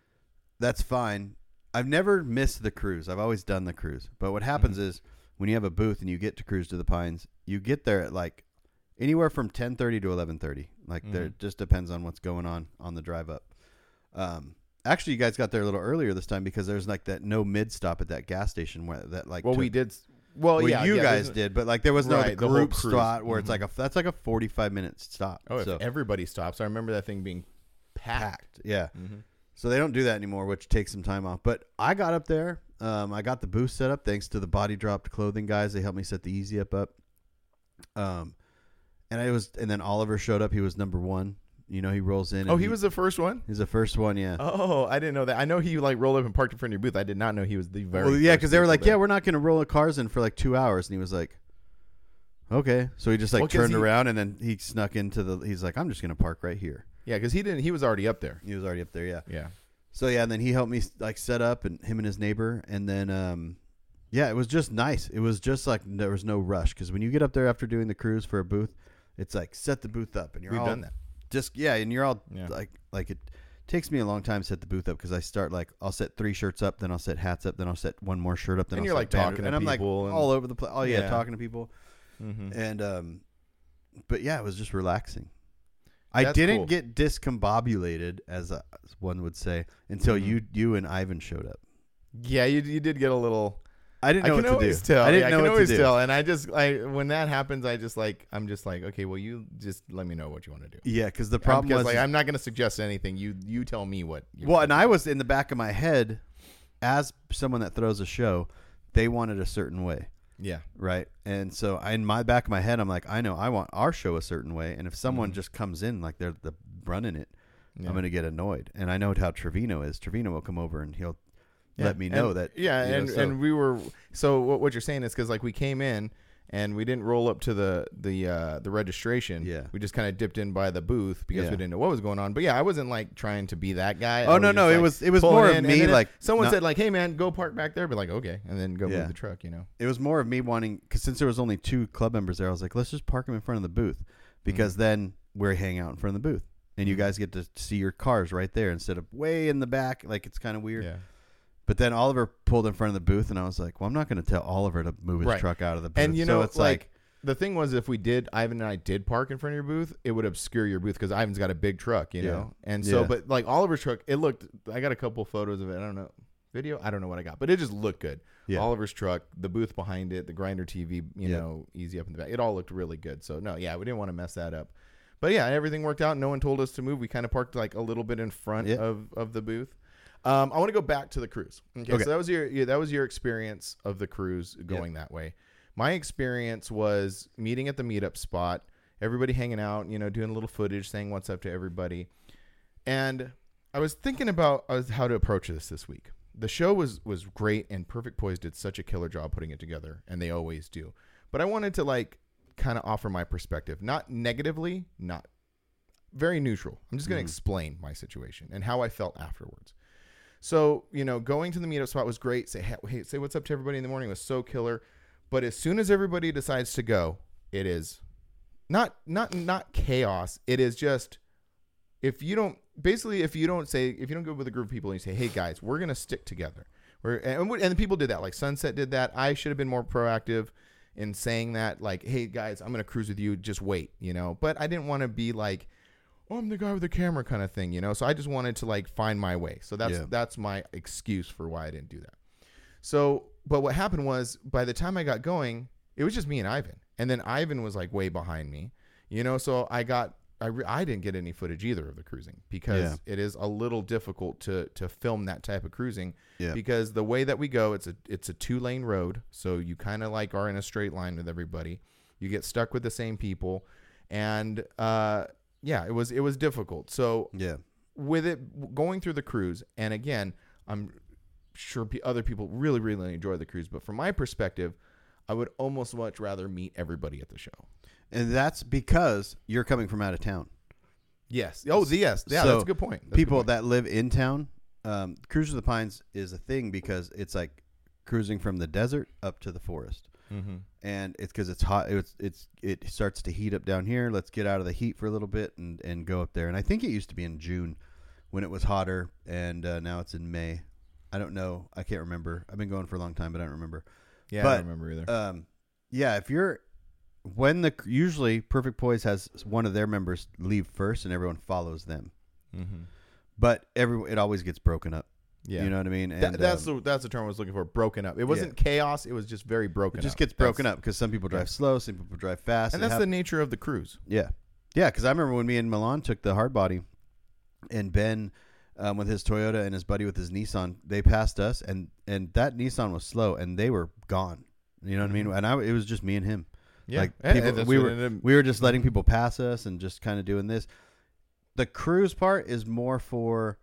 that's fine. I've never missed the cruise. I've always done the cruise. But what happens mm-hmm. is when you have a booth and you get to Cruise to the Pines, you get there at like anywhere from ten thirty to eleven thirty. Like mm-hmm. there, it just depends on what's going on on the drive up. Um, Actually, you guys got there a little earlier this time because there's like that no mid stop at that gas station where that like. Well, took, we did. Well, well yeah, you yeah, guys did, but like there was no right, the group spot where mm-hmm. it's like a that's like a forty-five minute stop. Oh, so. If everybody stops, I remember that thing being packed. packed yeah. Mm-hmm. So they don't do that anymore, which takes some time off. But I got up there. Um, I got the booth set up thanks to the Body Dropped clothing guys. They helped me set the Easy Up up. Um, and I was, and then Oliver showed up. He was number one. You know, he rolls in. Oh, he, he was the first one? He's the first one, yeah. Oh, I didn't know that. I know he like rolled up and parked in front of your booth. I did not know he was the very well, yeah, because they were like, there. yeah, we're not going to roll the cars in for like two hours. And he was like, okay. So he just like well, turned he, around and then he snuck into the, he's like, I'm just going to park right here. Yeah, because he didn't, he was already up there. He was already up there, yeah. Yeah. So yeah, and then he helped me like set up and him and his neighbor. And then, um, yeah, it was just nice. It was just like there was no rush. Because when you get up there after doing the cruise for a booth, it's like set the booth up and you're We've all, done that. Just yeah, and you're all yeah. like like it takes me a long time to set the booth up because I start like I'll set three shirts up, then I'll set hats up, then I'll set one more shirt up, then and I'll you're set like talking and to I'm like people and, all over the place. Oh yeah, yeah, talking to people, mm-hmm. and um, but yeah, it was just relaxing. I That's didn't cool. get discombobulated as, a, as one would say until mm-hmm. you you and Ivan showed up. Yeah, you you did get a little. I didn't know I what can to always do. Tell. I didn't yeah, know I can what always to do. tell, and I just I when that happens, I just like I'm just like okay, well you just let me know what you want to do. Yeah, because the problem because was like I'm not going to suggest anything. You you tell me what. Well, and I was in the back of my head as someone that throws a show, they want it a certain way. Yeah. Right. And so I, in my back of my head, I'm like, I know I want our show a certain way, and if someone mm-hmm. just comes in like they're the running it, yeah. I'm going to get annoyed. And I know how Trevino is. Trevino will come over and he'll Yeah. let me know and, that. Yeah, you know, and so- and we were so what, what you're saying is because like we came in and we didn't roll up to the the uh, the registration. Yeah. we just kind of dipped in by the booth because Yeah. we didn't know what was going on. But yeah, I wasn't like trying to be that guy. Oh, I no, was no, just, it like, was- it was pulling more of in, and me, then if like, someone not- said like, "Hey man, go park back there," but like, okay, and then go Yeah. move the truck. You know. It was more of me wanting, because since there was only two club members there, I was like, let's just park them in front of the booth, because Mm-hmm. then we're hanging out in front of the booth, and you guys get to see your cars right there instead of way in the back. Like, it's kind of weird. Yeah. But then Oliver pulled in front of the booth, and I was like, well, I'm not going to tell Oliver to move his Right. truck out of the booth. And you So know, it's like, like, the thing was, if we did, Ivan and I did park in front of your booth, it would obscure your booth because Ivan's got a big truck, you Yeah. know. And so, Yeah. but like Oliver's truck, it looked. I got a couple photos of it. I don't know video. I don't know what I got, but it just looked good. Yeah. Oliver's truck, the booth behind it, the grinder T V, you Yeah. know, easy up in the back. It all looked really good. So no, yeah, we didn't want to mess that up. But yeah, everything worked out. No one told us to move. We kind of parked like a little bit in front Yeah. of, of the booth. Um, I want to go back to the cruise. Okay, Okay. so that was your yeah, that was your experience of the cruise going that way. My experience was meeting at the meetup spot, everybody hanging out, you know, doing a little footage, saying what's up to everybody. And I was thinking about uh, how to approach this this week. The show was was great, and Perfect Poise did such a killer job putting it together, and they always do. But I wanted to like kind of offer my perspective, not negatively, not very neutral. I'm just going to Mhm. explain my situation and how I felt afterwards. So, you know, going to the meetup spot was great. Say, hey, say what's up to everybody in the morning was so killer. But as soon as everybody decides to go, it is not not not chaos. It is just if you don't basically if you don't say if you don't go with a group of people and you say, hey guys, we're gonna stick together. We're and, and the people did that. Like Sunset did that. I should have been more proactive in saying that. Like, hey guys, I'm gonna cruise with you. Just wait, you know. But I didn't want to be like, oh, I'm the guy with the camera kind of thing, you know. So I just wanted to like find my way. So that's Yeah. that's my excuse for why I didn't do that. So, but what happened was by the time I got going, it was just me and Ivan. And then Ivan was like way behind me, you know, so I got, I, re- I didn't get any footage either of the cruising because Yeah. it is a little difficult to, to film that type of cruising Yeah. because the way that we go, it's a, it's a two lane road. So you kind of like are in a straight line with everybody. You get stuck with the same people. And, uh, yeah, it was, it was difficult. So yeah. with it going through the cruise, and again, I'm sure p- other people really, really enjoy the cruise, but from my perspective, I would almost much rather meet everybody at the show. And that's because you're coming from out of town. Yes. Oh, the yes. Yeah, So that's a good point. That's a good People point. that live in town, um, Cruise of the Pines is a thing because it's like cruising from the desert up to the forest. Mhm. And it's because it's hot. It's it's it starts to heat up down here. Let's get out of the heat for a little bit and, and go up there. And I think it used to be in June when it was hotter, and uh, now it's in May. I don't know. I can't remember. I've been going for a long time, but I don't remember. Yeah, but, I don't remember either. Um, yeah, if you're when the usually Perfect Poise has one of their members leave first, and everyone follows them. mm-hmm. But every it always gets broken up. Yeah, You know what I mean? And That- that's um, the that's the term I was looking for. Broken up. It wasn't chaos. It was just very broken. it just up. gets broken That's- up because some people drive yeah. slow, some people drive fast, and It that's hap- the nature of the cruise. yeah, yeah. Because I remember when me and Milan took the hard body, and Ben um, with his Toyota and his buddy with his Nissan, they passed us, and and that Nissan was slow, and they were gone. You know what I mean? And I it was just me and him. Yeah, Like And- people, and that's we what were ended up- we were just letting people pass us and just kind of doing this. The cruise part is more for.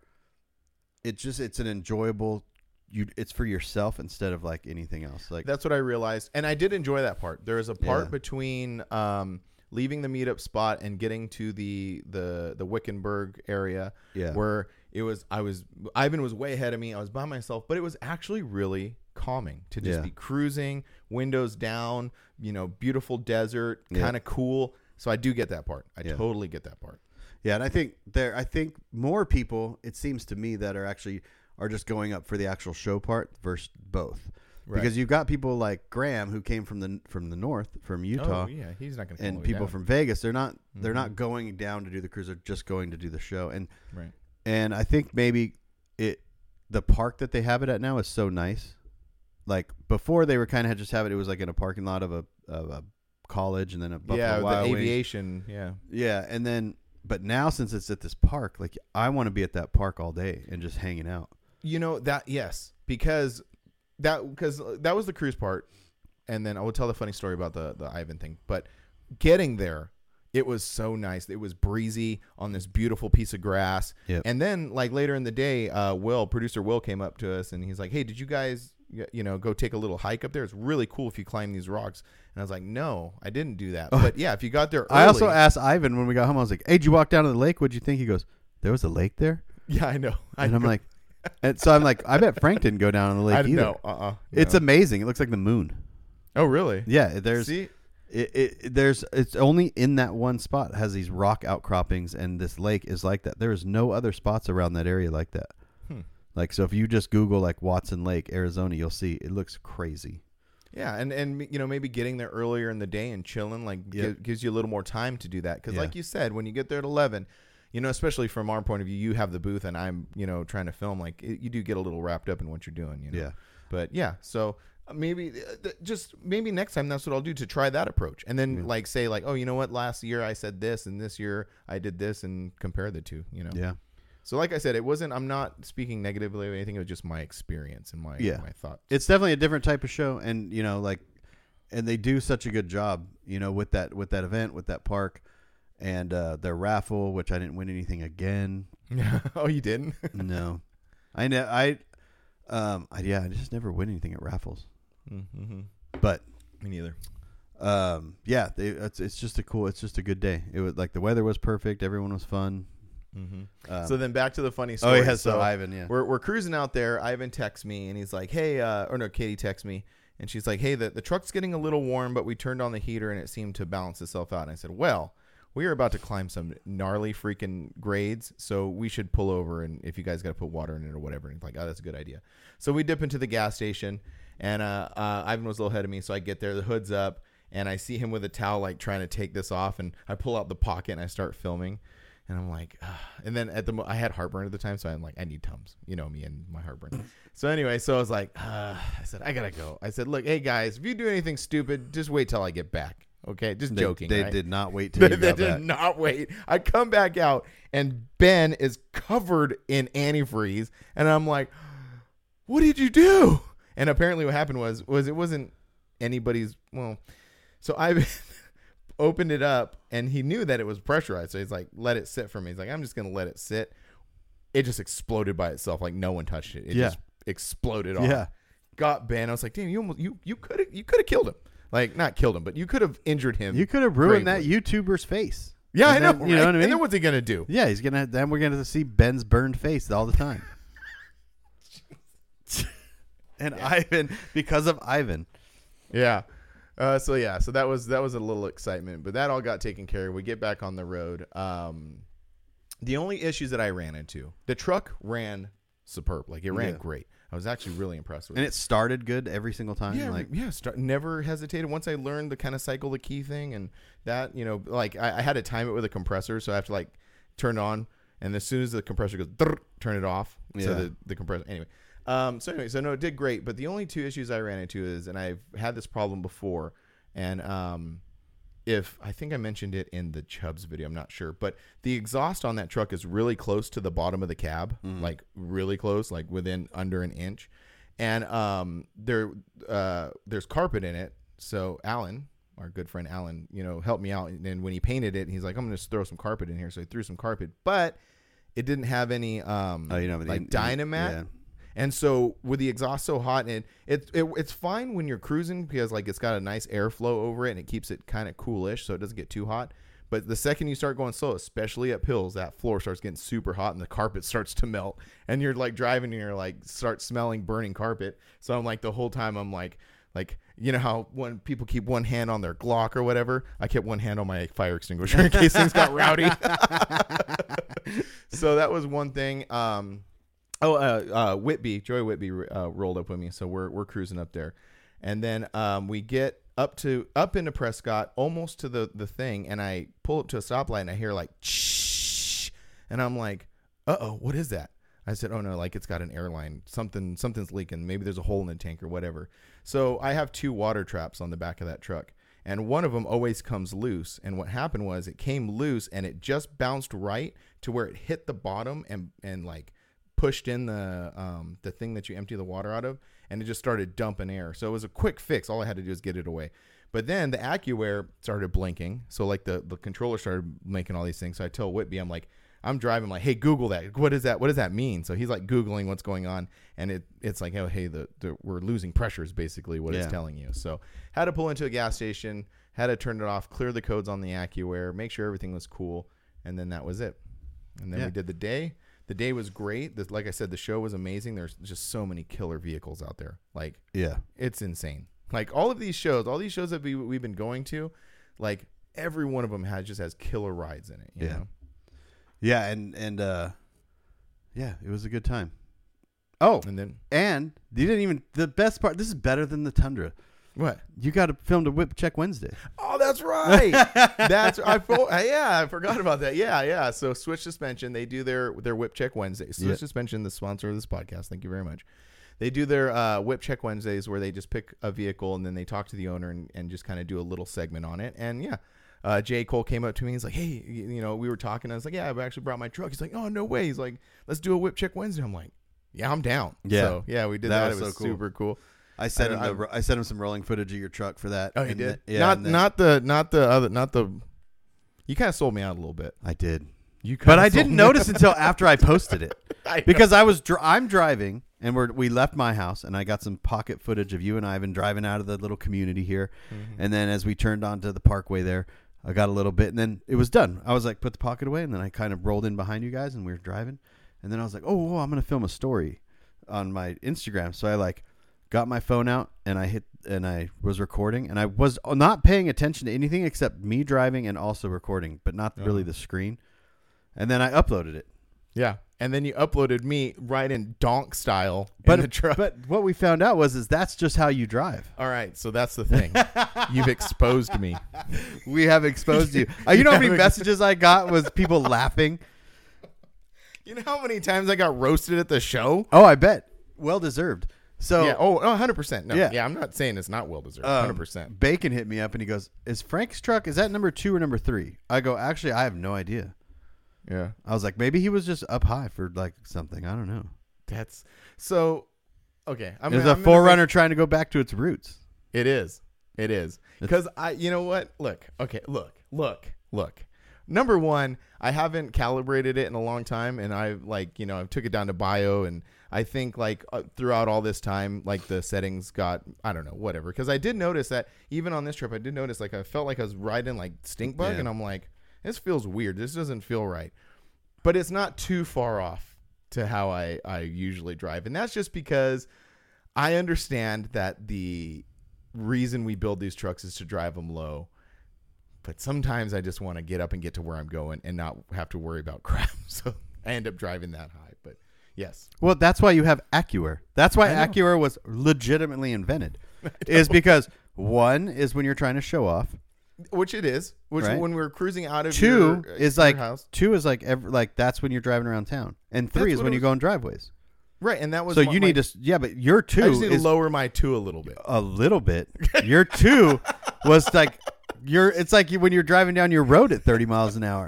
It just it's an enjoyable. You it's for yourself instead of like anything else. Like That's what I realized, and I did enjoy that part. There is a part Yeah. between um, leaving the meetup spot and getting to the the the Wickenburg area, yeah, where it was I was Ivan was way ahead of me. I was by myself, but it was actually really calming to just Yeah. be cruising, windows down, you know, beautiful desert, Yeah. kind of cool. So I do get that part. I Yeah. totally get that part. yeah. And I think there. I think more people. It seems to me that are actually are just going up for the actual show part versus both. Right. Because you've got people like Graham who came from the from the north, from Utah, Oh yeah, he's not going to. and people from Vegas. They're not they're Mhm. not going down to do the cruise. They're just going to do the show. And right. and I think maybe it the park that they have it at now is so nice. Like before, they were kind of just have it. It was like in a parking lot of a of a college, and then a Buffalo Yeah, the Wild Wings. aviation. Yeah. Yeah, and then but now since it's at this park, like I want to be at that park all day and just hanging out. You know that yes, because that because that was the cruise part, and then I will tell the funny story about the the Ivan thing. But getting there It was so nice. It was breezy on this beautiful piece of grass. Yep. And then, like, later in the day, uh, Will, producer Will, came up to us and he's like, hey, did you guys, you know, go take a little hike up there? It's really cool if you climb these rocks. And I was like, no, I didn't do that. But yeah, if you got there early. I also asked Ivan when we got home, I was like, hey, did you walk down to the lake? What'd you think? He goes, there was a lake there? Yeah, I know. I and know. I'm like, and so I'm like, I bet Frank didn't go down on the lake I either. know. Uh-uh. No. It's amazing. It looks like the moon. Oh, really? Yeah, there's See? It, it, there's it's only in that one spot it has these rock outcroppings, and this lake is like that. There is no other spots around that area like that. Hmm. Like, so if you just Google like Watson Lake, Arizona, you'll see it looks crazy. Yeah, and and you know, maybe getting there earlier in the day and chilling like Yep. gi- gives you a little more time to do that. Because Yeah. like you said, when you get there at eleven, you know, especially from our point of view, you have the booth and I'm, you know, trying to film. Like it, you do get a little wrapped up in what you're doing. You know? Yeah. But yeah, so. Maybe uh, th- just maybe next time that's what I'll do to try that approach, and then Yeah. like say like, oh, you know what, last year I said this and this year I did this, and compare the two, you know. Yeah. So like I said, it wasn't. I'm not speaking negatively of anything. It was just my experience and my Yeah. my thoughts. It's definitely a different type of show, and you know, like, and they do such a good job, you know, with that with that event, with that park, and uh, their raffle, which I didn't win anything again. Oh, you didn't? No, I know I, um, I, yeah, I just never win anything at raffles. Mm-hmm. But Me neither. um, yeah, they, it's it's just a cool, it's just a good day. It was like the weather was perfect, everyone was fun. Mm-hmm. Um, So then back to the funny oh story. yeah, so Ivan, yeah, We're we're cruising out there. Ivan texts me and he's like, "Hey," uh, or no, Katie texts me and she's like, "Hey, the the truck's getting a little warm, but we turned on the heater and it seemed to balance itself out." And I said, "Well, we are about to climb some gnarly freaking grades, so we should pull over and if you guys got to put water in it or whatever." And he's like, "Oh, that's a good idea." So we dip into the gas station and uh, uh, Ivan was a little ahead of me, so I get there, the hood's up, and I see him with a towel like trying to take this off, and I pull out the pocket and I start filming. And I'm like, ah. And then at the mo- I had heartburn at the time, so I'm like, I need Tums, you know me and my heartburn. So anyway, so I was like, ah. I said, I gotta go. I said, look, hey guys, if you do anything stupid, just wait till I get back. Okay, just they, joking. They right? did not wait till They, you they got did back. not wait. I come back out and Ben is covered in antifreeze, and I'm like, what did you do? And apparently, what happened was was it wasn't anybody's. Well, so I. opened it up and he knew that it was pressurized, so he's like, let it sit for me. He's like, I'm just gonna let it sit. It just exploded by itself, like no one touched it. It Yeah. just exploded off. Yeah, Got Ben. I was like, damn, you almost you you could have you could have killed him. Like not killed him, but you could have injured him. you could have ruined gravely. that YouTuber's face. Yeah, And I know. then- you know right? what I mean? And then what's he gonna do? Yeah, he's gonna. Then we're gonna see Ben's burned face all the time. and Yeah. Ivan, because of Ivan. Yeah. Uh, so yeah, so that was that was a little excitement, but that all got taken care of. We get back on the road. Um, the only issues that I ran into, the truck ran superb, like it ran Yeah. great. I was actually really impressed with And it. it started good every single time. Yeah, like yeah, start, never hesitated. Once I learned the kind of cycle the key thing and that, you know, like I, I had to time it with a compressor, so I have to like turn it on, and as soon as the compressor goes, drrr, turn it off. Yeah. So the the compressor anyway. Um, so anyway, so no, it did great. But the only two issues I ran into is, and I've had this problem before, and um, if I think I mentioned it in the Chubbs video, I'm not sure, but the exhaust on that truck is really close to the bottom of the cab, Mhm. like really close, like within under an inch, and um, there uh, there's carpet in it. So Alan, our good friend Alan, you know, helped me out, and then when he painted it, he's like, I'm gonna just throw some carpet in here, so he threw some carpet, but it didn't have any um, oh, you know, like the- Dynamat. Yeah. And so with the exhaust so hot, and it, it it's fine when you're cruising because like it's got a nice airflow over it and it keeps it kind of coolish so it doesn't get too hot. But the second you start going slow, especially up hills, that floor starts getting super hot and the carpet starts to melt. And you're like driving and you're like start smelling burning carpet. So I'm like the whole time I'm like like you know how when people keep one hand on their Glock or whatever, I kept one hand on my fire extinguisher in case things got rowdy. So that was one thing. Um, Oh, uh, uh, Whitby, Joy Whitby uh, rolled up with me, so we're we're cruising up there, and then um, we get up to up into Prescott, almost to the the thing, and I pull up to a stoplight, and I hear like, shh, and I'm like, uh oh, what is that? I said, oh no, like it's got an airline, something something's leaking, maybe there's a hole in the tank or whatever. So I have two water traps on the back of that truck, and one of them always comes loose. And what happened was it came loose, and it just bounced right to where it hit the bottom and and like. pushed in the um, the thing that you empty the water out of, and it just started dumping air. So it was a quick fix. All I had to do is get it away. But then the AccuAir started blinking. So like the, the controller started making all these things. So I tell Whitby, I'm like, I'm driving, I'm like, hey, Google that. What is that? What does that mean? So he's like Googling what's going on. And it it's like, oh, hey, the, the we're losing pressure is basically what Yeah. it's telling you. So had to pull into a gas station, had to turn it off, clear the codes on the AccuAir, make sure everything was cool. And then that was it. And then Yeah. we did the day. The day was great. The, like I said, the show was amazing. There's just so many killer vehicles out there. Like, Yeah. it's insane. Like all of these shows, all these shows that we, we've been going to, like every one of them has just has killer rides in it. You Yeah. know? Yeah. And, and, uh, yeah, it was a good time. Oh, And then and you didn't even, the best part, this is better than the Tundra. what? You got to film to Whip Check Wednesday. Oh, that's right. That's I fo- yeah, I forgot about that. Yeah, yeah. So Switch Suspension, they do their their Whip Check Wednesdays. Switch Yeah. Suspension, the sponsor of this podcast. Thank you very much. They do their uh, Whip Check Wednesdays where they just pick a vehicle and then they talk to the owner and, and just kind of do a little segment on it. And yeah, uh, J. Cole came up to me. He's like, hey, you, you know, we were talking. I was like, yeah, I've actually brought my truck. He's like, oh, no way. He's like, let's do a Whip Check Wednesday. I'm like, yeah, I'm down. Yeah. So yeah, we did That that. was It was so cool. super cool. I sent I- him. The, ro- I sent him some rolling footage of your truck for that. Oh, you and did? the- yeah, not and then- not the not the other not the. You kind of sold me out a little bit. I did, You, but kinda I sold didn't me notice out. until after I posted it I know. because I was dr- I'm driving and we're we left my house and I got some pocket footage of you and Ivan driving out of the little community here, Mhm. and then as we turned onto the parkway there, I got a little bit and then it was done. I was like, put the pocket away, and then I kind of rolled in behind you guys and we were driving, and then I was like, oh, whoa, I'm gonna film a story on my Instagram, so I like. Got my phone out and I hit and I was recording and I was not paying attention to anything except me driving and also recording, but not really Uh-huh. the screen. And then I uploaded it. Yeah, and then you uploaded me right in donk style But in the truck. but what we found out was is that's just how you drive. All right, so that's the thing. You've exposed me. We have exposed you. Uh, you know how many Yeah. messages I got was people laughing. You know how many times I got roasted at the show? Oh, I bet. Well deserved. So yeah. Oh, one hundred percent. No. Yeah. Yeah. I'm not saying it's not well deserved. um, one hundred percent. Bacon hit me up and he goes, "Is Frank's truck, is that number two or number three?" I go, "Actually, I have no idea." Yeah. I was like, maybe he was just up high for like something. I don't know. That's so. Okay. I'm It's gonna- a I'm gonna forerunner make- trying to go back to its roots. It is. It is. Because I, you know what? Look. Okay. Look. Look. Look. Number one, I haven't calibrated it in a long time, and I like, you know, I took it down to bio, and I think like uh, throughout all this time, like the settings got, I don't know, whatever. Because I did notice that even on this trip, I did notice like I felt like I was riding like stink bug, Yeah. and I'm like, this feels weird. This doesn't feel right. But it's not too far off to how I I usually drive, and that's just because I understand that the reason we build these trucks is to drive them low. But sometimes I just want to get up and get to where I'm going and not have to worry about crap. So I end up driving that high. But yes. Well, that's why you have AccuAir. That's why I know. AccuAir was legitimately invented. Is because one is when you're trying to show off. Which it is. Which Right. when we're cruising out of Two your, is your like house. two is like every, like that's when you're driving around town, and three That's is what when it you was- go in driveways. Right. And that was So my- you my- need to s- yeah, but your two I just need is to lower my two a little bit. a little bit. Your two was like you're. It's like you, when you're driving down your road at thirty miles an hour.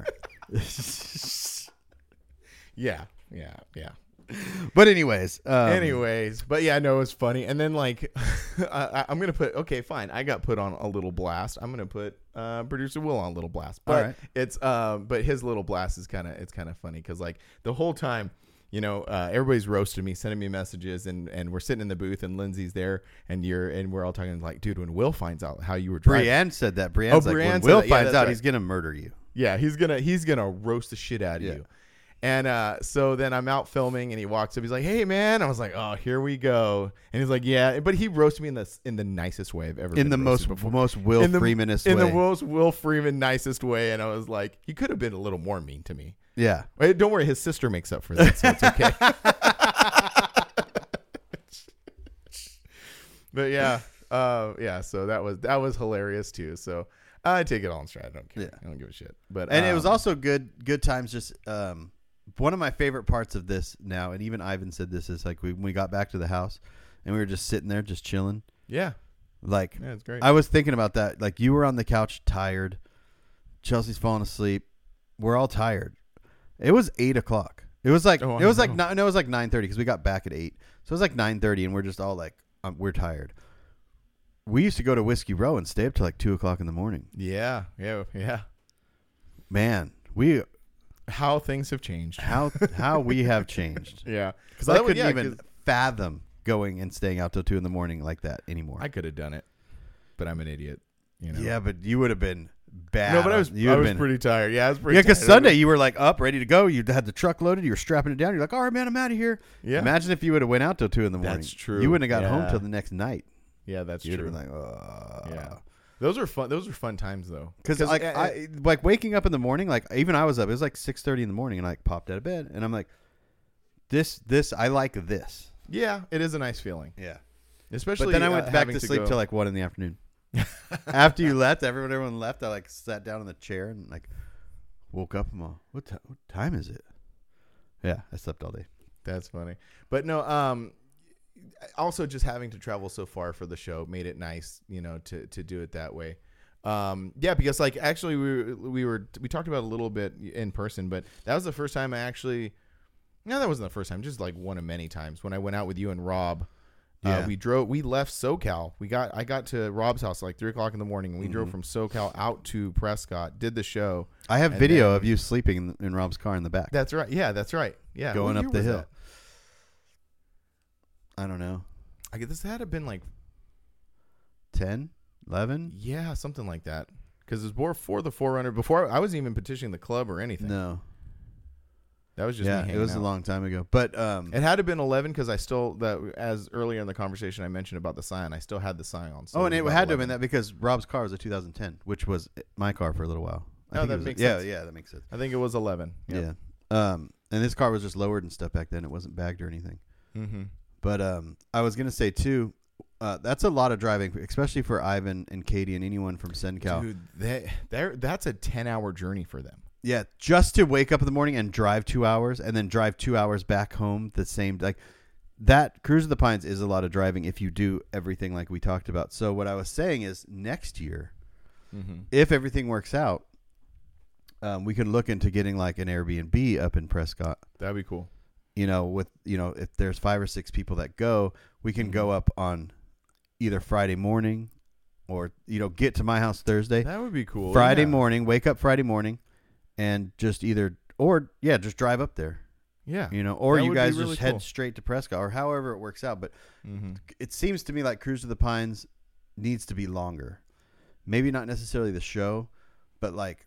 Yeah. Yeah. Yeah. But anyways, um, Anyways, but yeah, no, it was funny. And then like, I, I'm gonna put okay, fine. I got put on a little blast. I'm gonna put uh, producer Will on a little blast. But All right. it's um, but his little blast is kind of it's kind of funny because like the whole time, you know, uh, everybody's roasting me, sending me messages, and and we're sitting in the booth, and Lindsay's there, and you're and we're all talking like, dude, when Will finds out how you were driving, Brienne said that. Brienne's Oh, like, Brienne when said Will that. Yeah, finds that's out, right. he's gonna murder you. yeah, he's gonna he's gonna roast the shit out of Yeah. you. And uh, so then I'm out filming, and he walks up. He's like, "Hey, man!" I was like, "Oh, here we go." And he's like, "Yeah," but he roasted me in the in the nicest way I've ever In been the most roasted before. most Will in the, Freemanist in way. the most Will Freeman nicest way. And I was like, he could have been a little more mean to me. yeah. Wait, don't worry, his sister makes up for that, so it's okay. But yeah, uh, yeah. So that was that was hilarious too. So I take it all in stride. I don't care. Yeah. I don't give a shit. But And it was um, also good good times. Just um, one of my favorite parts of this now, and even Ivan said this, is like we, when we got back to the house and we were just sitting there just chilling. yeah, Like yeah, it's great. I was thinking about that. Like you were on the couch tired. Chelsea's falling asleep. We're all tired. It was eight o'clock. It was like Oh, it was I like know. ni- no, it was like nine thirty because we got back at eight. So it was like nine thirty, and we're just all like um, we're tired. we used to go to Whiskey Row and stay up till like two o'clock in the morning. Yeah, yeah, yeah. Man, we How things have changed. how how we have changed. Yeah, Because I couldn't even fathom going and staying out till two in the morning like that anymore. I could have done it, but I'm an idiot. You know. Yeah, but you would have been bad. No, but I was you I would've was been, pretty tired. Yeah, I was pretty. Yeah, because tired. Sunday you were like up, ready to go. You had the truck loaded. You were strapping it down. You're like, all right, man, I'm out of here. Yeah. Imagine if you would have went out till two in the morning. That's true. You wouldn't have got home Yeah. till the next night. Yeah, that's You'd true. have been like, uh. Yeah, those are fun. Those are fun times though. Because like I, I, like waking up in the morning, like even I was up. It was like six thirty in the morning, and I like, popped out of bed, and I'm like, this, this, I like this. yeah, it is a nice feeling. Yeah. Especially. But then I uh, went back having to sleep go- till like one in the afternoon. After you left, everyone, everyone left. I like sat down in the chair and like woke up. And I'm all, what, t- what time is it? Yeah, I slept all day. That's funny. But no, um, also just having to travel so far for the show made it nice, you know, to, to do it that way. Um, yeah, because like actually we were, we were, we talked about it a little bit in person, but that was the first time I actually, no, that wasn't the first time, just like one of many times when I went out with you and Rob. Yeah. Uh, we drove, we left SoCal. We got, I got to Rob's house like three o'clock in the morning and we Mhm. drove from SoCal out to Prescott, did the show. I have And video then- of you sleeping in, in Rob's car in the back. That's right. Yeah, that's right. Yeah. Going What up year the was hill. that? I don't know. I guess this had to have been like, ten, eleven? yeah, something like that. Because it was before the Forerunner, before I wasn't even petitioning the club or anything. No. That was just me Yeah, hanging it was out. a long time ago. But um, It had to have been eleven because I still, that as earlier in the conversation I mentioned about the sign, I still had the sign on. So oh, and it was had about to have been eleven. that because Rob's car was a two thousand ten, which was my car for a little while. I Oh, think it that was- makes yeah, sense. Yeah, that makes sense. I think it was eleven. Yeah. Um, and this car was just lowered and stuff back then. It wasn't bagged or anything. Mm-hmm. But um, I was gonna say too, uh, that's a lot of driving, especially for Ivan and Katie and anyone from SenCal. Dude, they, they're, that's a ten-hour journey for them. Yeah, just to wake up in the morning and drive two hours, and then drive two hours back home. The same like that. Cruise of the Pines is a lot of driving if you do everything like we talked about. So what I was saying is, next year, Mm-hmm. if everything works out, um, we can look into getting like an Airbnb up in Prescott. That'd be cool. You know, with you know, if there's five or six people that go, we can go up on either Friday morning, or you know, get to my house Thursday. That would be cool. Friday yeah. morning, wake up Friday morning, and just either or yeah, just drive up there. Yeah. You know, or That you would be guys really just cool. head straight to Prescott, or however it works out. But Mm-hmm. it seems to me like Cruise to the Pines needs to be longer. Maybe not necessarily the show, but like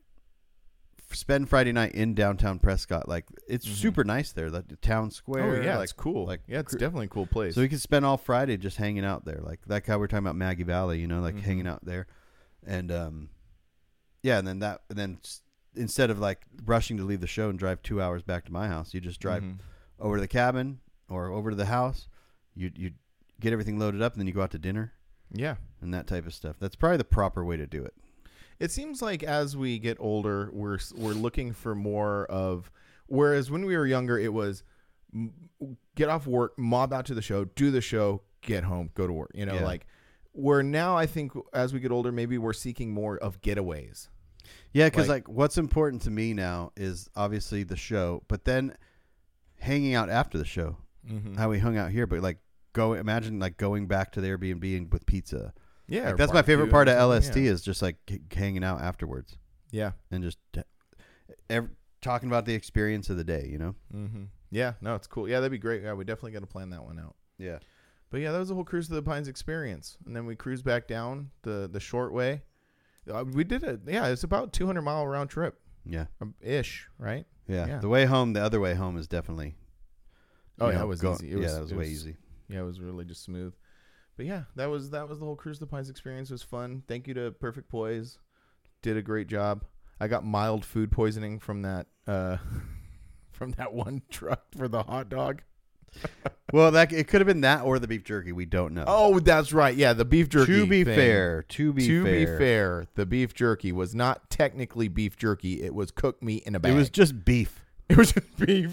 f- spend Friday night in downtown Prescott. Like it's Mhm. super nice there, like the town square. Oh, yeah, like, it's cool. like yeah, it's cru- definitely a cool place. So we could spend all Friday just hanging out there, like like how we're talking about Maggie Valley, you know, like Mhm. hanging out there, and um, yeah, and then that, and then s- instead of like rushing to leave the show and drive two hours back to my house, you just drive Mhm. over to the cabin or over to the house. You you get everything loaded up, and then you go out to dinner Yeah. and that type of stuff. That's probably the proper way to do it. It seems like as we get older, we're we're looking for more of. Whereas when we were younger, it was m- get off work, mob out to the show, do the show, get home, go to work. You know, Yeah. like where now I think as we get older, maybe we're seeking more of getaways. Yeah, because Like- like, what's important to me now is obviously the show, but then hanging out after the show. Mm-hmm. How we hung out here, but like go imagine like going back to the Airbnb and with pizza. Yeah, Like, or that's my favorite barbecue part or of L S something, T is just like h- hanging out afterwards Yeah. and just t- ev- talking about the experience of the day. You know? Yeah. Mm-hmm. Yeah. No, it's cool. Yeah, that'd be great. Yeah, we definitely got to plan that one out. Yeah. But yeah, that was the whole Cruise to the Pines experience, and then we cruised back down the the short way. Uh, we did it. Yeah, it's about two hundred mile round trip Yeah. um, ish, right? Yeah. Yeah. The way home, the other way home is definitely. Oh, you yeah, know, it was go- easy. It was, yeah, that was it way was- easy. Yeah, it was really just smooth. But yeah, that was that was the whole Cruise to the Pines experience. It was fun. Thank you to Perfect Poise. Did a great job. I got mild food poisoning from that uh, from that one truck for the hot dog. Well, that it could have been that or the beef jerky. We don't know. Oh, that's right. Yeah, the beef jerky. to be thing. fair, to be to fair, be fair, the beef jerky was not technically beef jerky. It was cooked meat in a bag. it was just beef. it was just beef,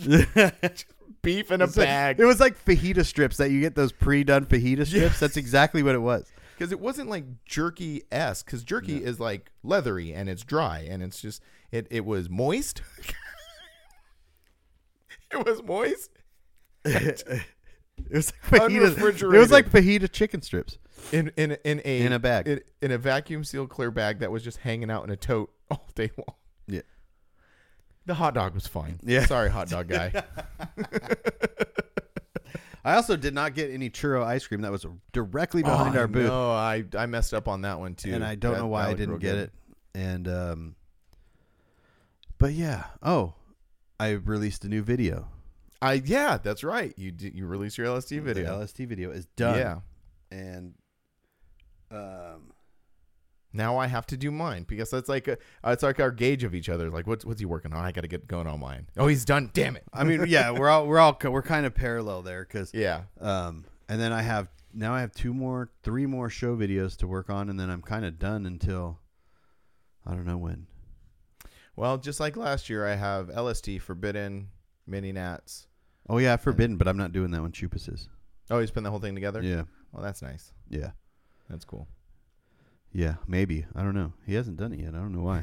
beef in a It's like- bag. it was like fajita strips that you get those pre-done fajita strips. That's exactly what it was. Because it wasn't like jerky esque. Because jerky No. is like leathery and it's dry and it's just it. It was moist. It was moist. It was like fajita. Unrefrigerated. It was like fajita chicken strips in in in a in a bag. in, in a vacuum sealed clear bag that was just hanging out in a tote all day long. Yeah. The hot dog was fine. Yeah. Sorry, hot dog guy. I also did not get any churro ice cream that was directly behind oh, our booth. No, I I messed up on that one too. And I don't That- know why that I looked didn't real get good. it. And um but yeah. Oh, I released a new video. I yeah, that's right. You did, you released your L S D video. The L S T video is done. Yeah. And um Now I have to do mine because that's like a, uh, it's like our gauge of each other. Like what's what's he working on? I got to get going on mine. Oh, he's done. Damn it. I mean, yeah, we're all we're all we're kind of parallel there cuz Yeah. um and then I have now I have two more three more show videos to work on and then I'm kind of done until I don't know when. Well, just like last year, I have L S T, Forbidden, Mini Nats. Oh yeah, Forbidden, but I'm not doing that one. Chupas is. Oh, he's putting the whole thing together? Yeah. Well, that's nice. Yeah. That's cool. Yeah, maybe. I don't know. He hasn't done it yet. I don't know why.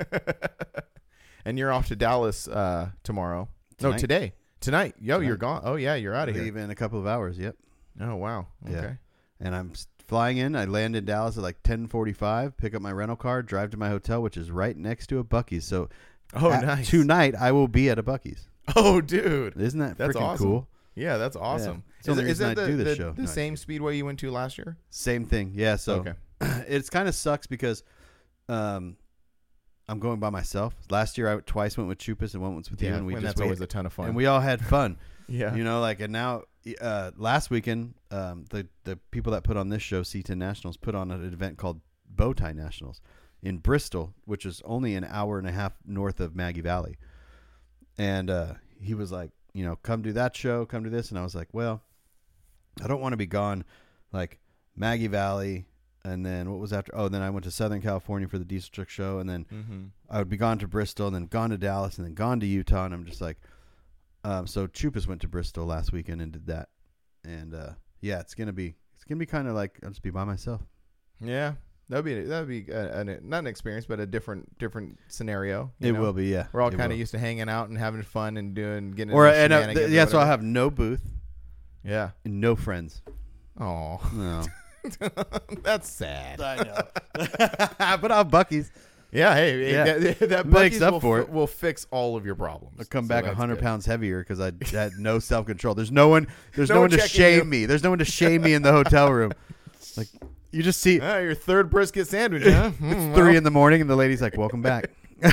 And you're off to Dallas uh, tomorrow. No, Tonight. today. Tonight. Yo, Tonight. you're gone. Oh, yeah, you're out of here. Leave in a couple of hours. Yep. Oh, wow. Okay. Yeah. And I'm s- flying in. I land in Dallas at like ten forty-five, pick up my rental car, drive to my hotel, which is right next to a Buc-ee's. So Oh, at- nice. tonight I will be at a Buc-ee's. Oh, dude. Isn't that That's freaking awesome. cool? Yeah, that's awesome. It's the Is, only it- is reason that I the, do this the, show. the No, same speedway you went to last year? Same thing. Yeah. So Okay. it's kind of sucks because um, I'm going by myself. Last year I twice went with Chupas and once with you, Yeah, and we and just that's we, always a ton of fun. and we all had fun. yeah. You know, like, and now uh, last weekend, um, the the people that put on this show, C ten Nationals, put on an event called Bowtie Nationals in Bristol, which is only an hour and a half north of Maggie Valley. And uh, he was like, you know, come do that show, come do this, and I was like, well, I don't want to be gone, like Maggie Valley, and then what was after? Oh, then I went to Southern California for the Diesel Truck Show, and then Mm-hmm. I would be gone to Bristol, and then gone to Dallas, and then gone to Utah, and I'm just like, um, so Chupas went to Bristol last weekend and did that, and uh, yeah, it's gonna be it's gonna be kind of like I'll just be by myself. Yeah. That'd be that'd be a, an, not an experience, but a different different scenario. you It know? will be, yeah. We're all It kind will. of used to hanging out and having fun and doing getting or into and uh, shenanigans th- or yeah, so I'll whatever. have no booth, Yeah. and no friends. Oh, No, that's sad. I know, but I'll have Buc-ee's. Yeah. Hey, Yeah. that, that Makes Buc-ee's up will, for fi- it. will fix all of your problems. I'll come So back a that's hundred good. pounds heavier because I had no self control. There's no one. There's No no, one one to checking shame you. me. There's no one to shame me in the hotel room. Like you just see. Ah, your third brisket sandwich, huh? It's Mm, three well. in the morning, and the lady's like, "Welcome back."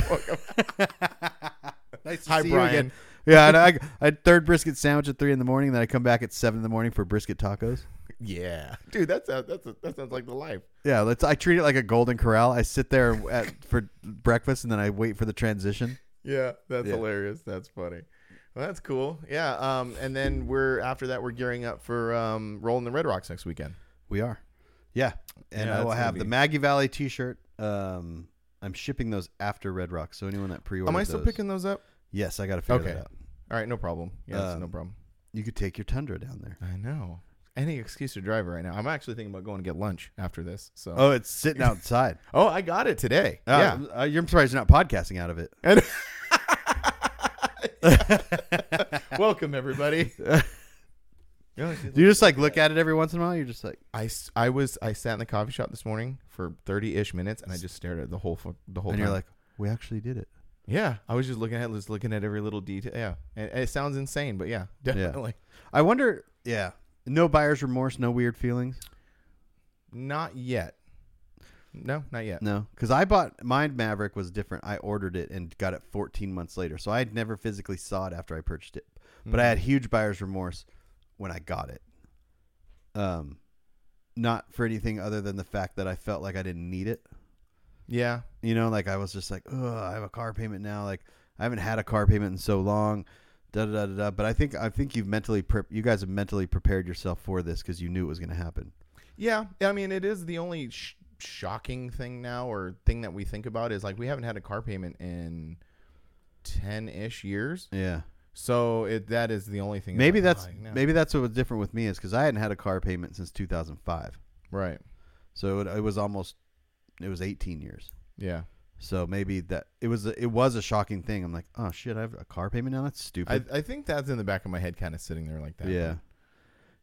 Nice to Hi, see you Brian. again. Yeah, and I, I had third brisket sandwich at three in the morning. Then I come back at seven in the morning for brisket tacos. Yeah, dude, that's a, that's a, that sounds like the life. Yeah, let's. I treat it like a golden corral. I sit there at, for breakfast, and then I wait for the transition. Yeah, that's Yeah. hilarious. That's funny. Well, that's cool. Yeah. Um, and then we're after that we're gearing up for um rolling the Red Rocks next weekend. We are. Yeah, and Yeah, I will that's gonna have be- the Maggie Valley T-shirt. Um, I'm shipping those after Red Rock, so anyone that pre-orders Am I still those- picking those up? Yes, I got to figure Okay. that out. All right, no problem. Yeah, that's no Um, problem. You could take your Tundra down there. I know. Any excuse to drive it right now. I'm actually thinking about going to get lunch after this. So. Oh, it's sitting outside. Oh, I got it today. Uh, yeah. uh, you're surprised you're not podcasting out of it. And welcome everybody. Do you just like look at it every once in a while? You're just like, I, s- I was I sat in the coffee shop this morning for thirty ish minutes and I just stared at it the whole fu- the whole and time. you're like, we actually did it. yeah, I was just looking at it, just looking at every little detail. Yeah, and, and it sounds insane, but yeah, definitely I wonder. Yeah, no buyer's remorse, no weird feelings. not yet. No, not yet. No, because I bought mine. Maverick was different. I ordered it and got it fourteen months later, so I had never physically saw it after I purchased it. But I had huge buyer's remorse when I got it. Um, not for anything other than the fact that I felt like I didn't need it. Yeah, You know, like I was just like, oh, I have a car payment now. Like I haven't had a car payment in so long. Da da da da. da. But I think I think you've mentally, pre- you guys have mentally prepared yourself for this because you knew it was going to happen. yeah. I mean, it is the only sh- shocking thing now, or thing that we think about is like we haven't had a car payment in ten ish years. Yeah. So it that is the only thing. Maybe like, that's oh, no. maybe that's what was different with me is because I hadn't had a car payment since two thousand five. right. So it, it was almost it was eighteen years. Yeah. So maybe that it was a, it was a shocking thing. I'm like, oh shit, I have a car payment now. That's I, stupid. I think that's in the back of my head, kind of sitting there like that. yeah,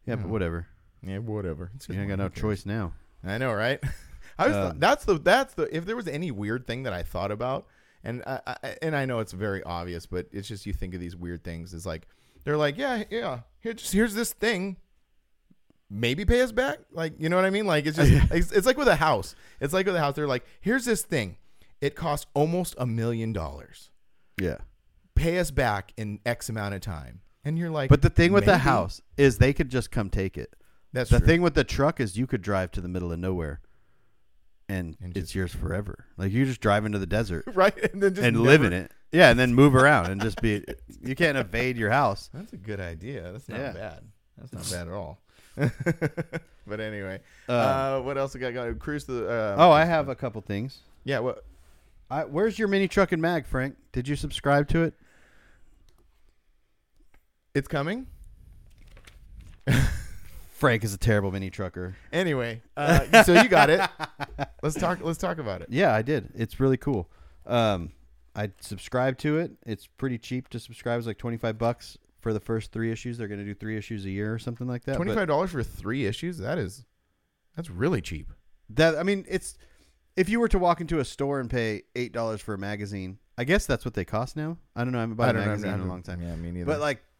Yeah, but whatever. Yeah, whatever. It's You ain't got no choice now. I know, right? I was Um, that's the that's the if there was any weird thing that I thought about, and I, I and I know it's very obvious, but it's just you think of these weird things. It's like they're like, yeah, yeah, here, just here's this thing. Maybe pay us back, like you know what I mean? Like it's just it's, it's like with a house. It's like with a house. They're like, here's this thing. It costs almost a million dollars. Yeah. Pay us back in X amount of time, and you're like, But the thing with the maybe? house is they could just come take it. That's the true. thing with the truck is you could drive to the middle of nowhere, and, And it's just- yours forever. Like you just drive into the desert right? And then just and never- live in it. Yeah, and then move around and just be. You can't evade your house. That's a good idea. That's not Yeah. bad. That's not bad at all. But anyway, Uh, uh, what else we got going? Cruise to the. Uh, oh, I have a couple things. yeah. What? I, where's your mini truck and mag, Frank? Did you subscribe to it? It's coming. Frank is a terrible mini trucker. Anyway, uh, so you got it. Let's talk. Let's talk about it. Yeah, I did. It's really cool. Um, I subscribed to it. It's pretty cheap to subscribe. It's like twenty-five bucks for the first three issues. They're going to do three issues a year or something like that. Twenty five dollars for three issues. That is, that's really cheap. That I mean, it's if you were to walk into a store and pay eight dollars for a magazine, I guess that's what they cost now. I don't know. I haven't bought a magazine in a long time. Yeah, me neither. But like,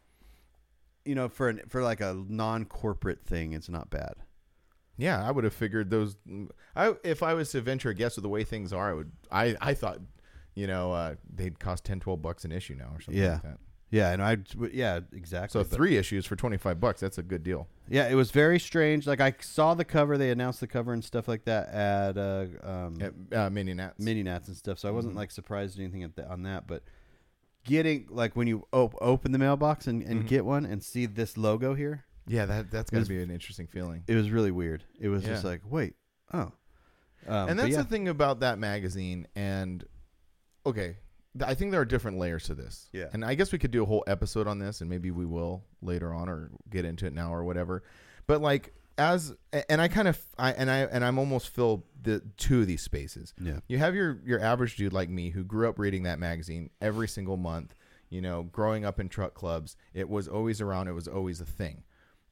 you know, for an, for like a non-corporate thing, it's not bad. yeah, I would have figured those. I if I was to venture a guess with the way things are, I would. I I thought, you know, uh, they'd cost ten, twelve bucks an issue now or something Yeah. like that. Yeah, and I yeah exactly. So But- three issues for twenty five bucks. That's a good deal. Yeah, it was very strange. Like I saw the cover, they announced the cover and stuff like that at uh, um, At, uh, mini nats. Mini Nats and stuff. So I wasn't Mhm. like surprised or anything at the, on that. But getting like when you op- open the mailbox and, and Mhm. get one and see this logo here, Yeah, that that's got was- to be an interesting feeling. it was really weird. It was just Yeah. like, wait, oh, um, and but that's yeah. the thing about that magazine. And okay, th- I think there are different layers to this. Yeah. And I guess we could do a whole episode on this, and maybe we will later on, or get into it now, or whatever. But like as and I kind of I and I and I'm almost filled the two of these spaces. Yeah, You have your your average dude like me who grew up reading that magazine every single month. You know, growing up in truck clubs, it was always around. It was always a thing.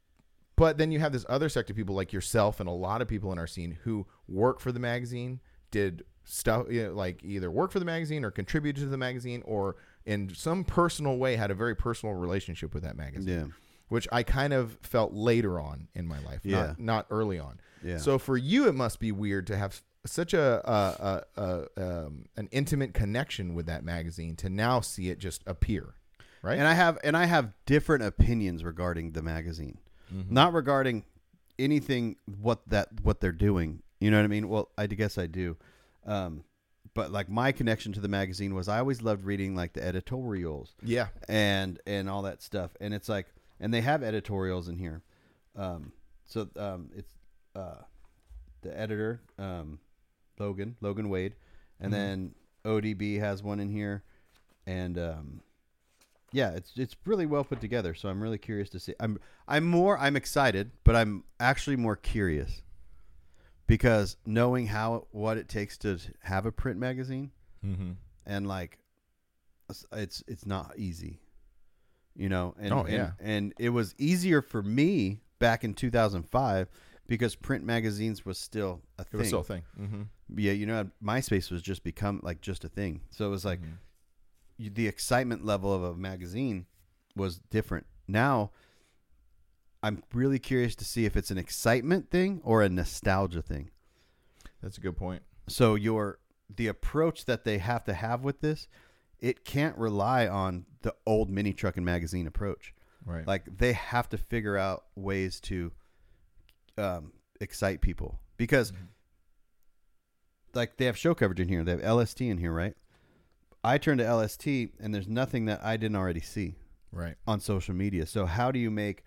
But then you have this other sector of people like yourself and a lot of people in our scene who work for the magazine, did stuff, you know, like either work for the magazine or contributed to the magazine, or in some personal way had a very personal relationship with that magazine, yeah, which I kind of felt later on in my life, Yeah. not, not early on. yeah. So for you, it must be weird to have such a, a, a, a um, an intimate connection with that magazine to now see it just appear, right? and I have and I have different opinions regarding the magazine, Mhm. not regarding anything what that what they're doing. You know what I mean? Well, I guess I do. Um, but like my connection to the magazine was I always loved reading like the editorials yeah, and and all that stuff. And it's like, and they have editorials in here. Um, so um, it's uh, the editor, um, Logan, Logan Wade, and Mhm. then O D B has one in here, and um, yeah, it's it's really well put together. So I'm really curious to see. I'm I'm more I'm excited, but I'm actually more curious because knowing how what it takes to have a print magazine mm-hmm. and like it's it's not easy, you know. And, Oh, and, yeah. and it was easier for me back in two thousand five because print magazines was still a It thing. was still a thing. Mm-hmm. Yeah, you know, MySpace was just become like just a thing. So it was like you, the excitement level of a magazine was different. Now I'm really curious to see if it's an excitement thing or a nostalgia thing. That's a good point. So your the approach that they have to have with this, it can't rely on the old mini truck and magazine approach. Right. Like they have to figure out ways to um, excite people because Mhm. like they have show coverage in here. They have L S T in here, right? I turned to L S T and there's nothing that I didn't already see Right. on social media. So how do you make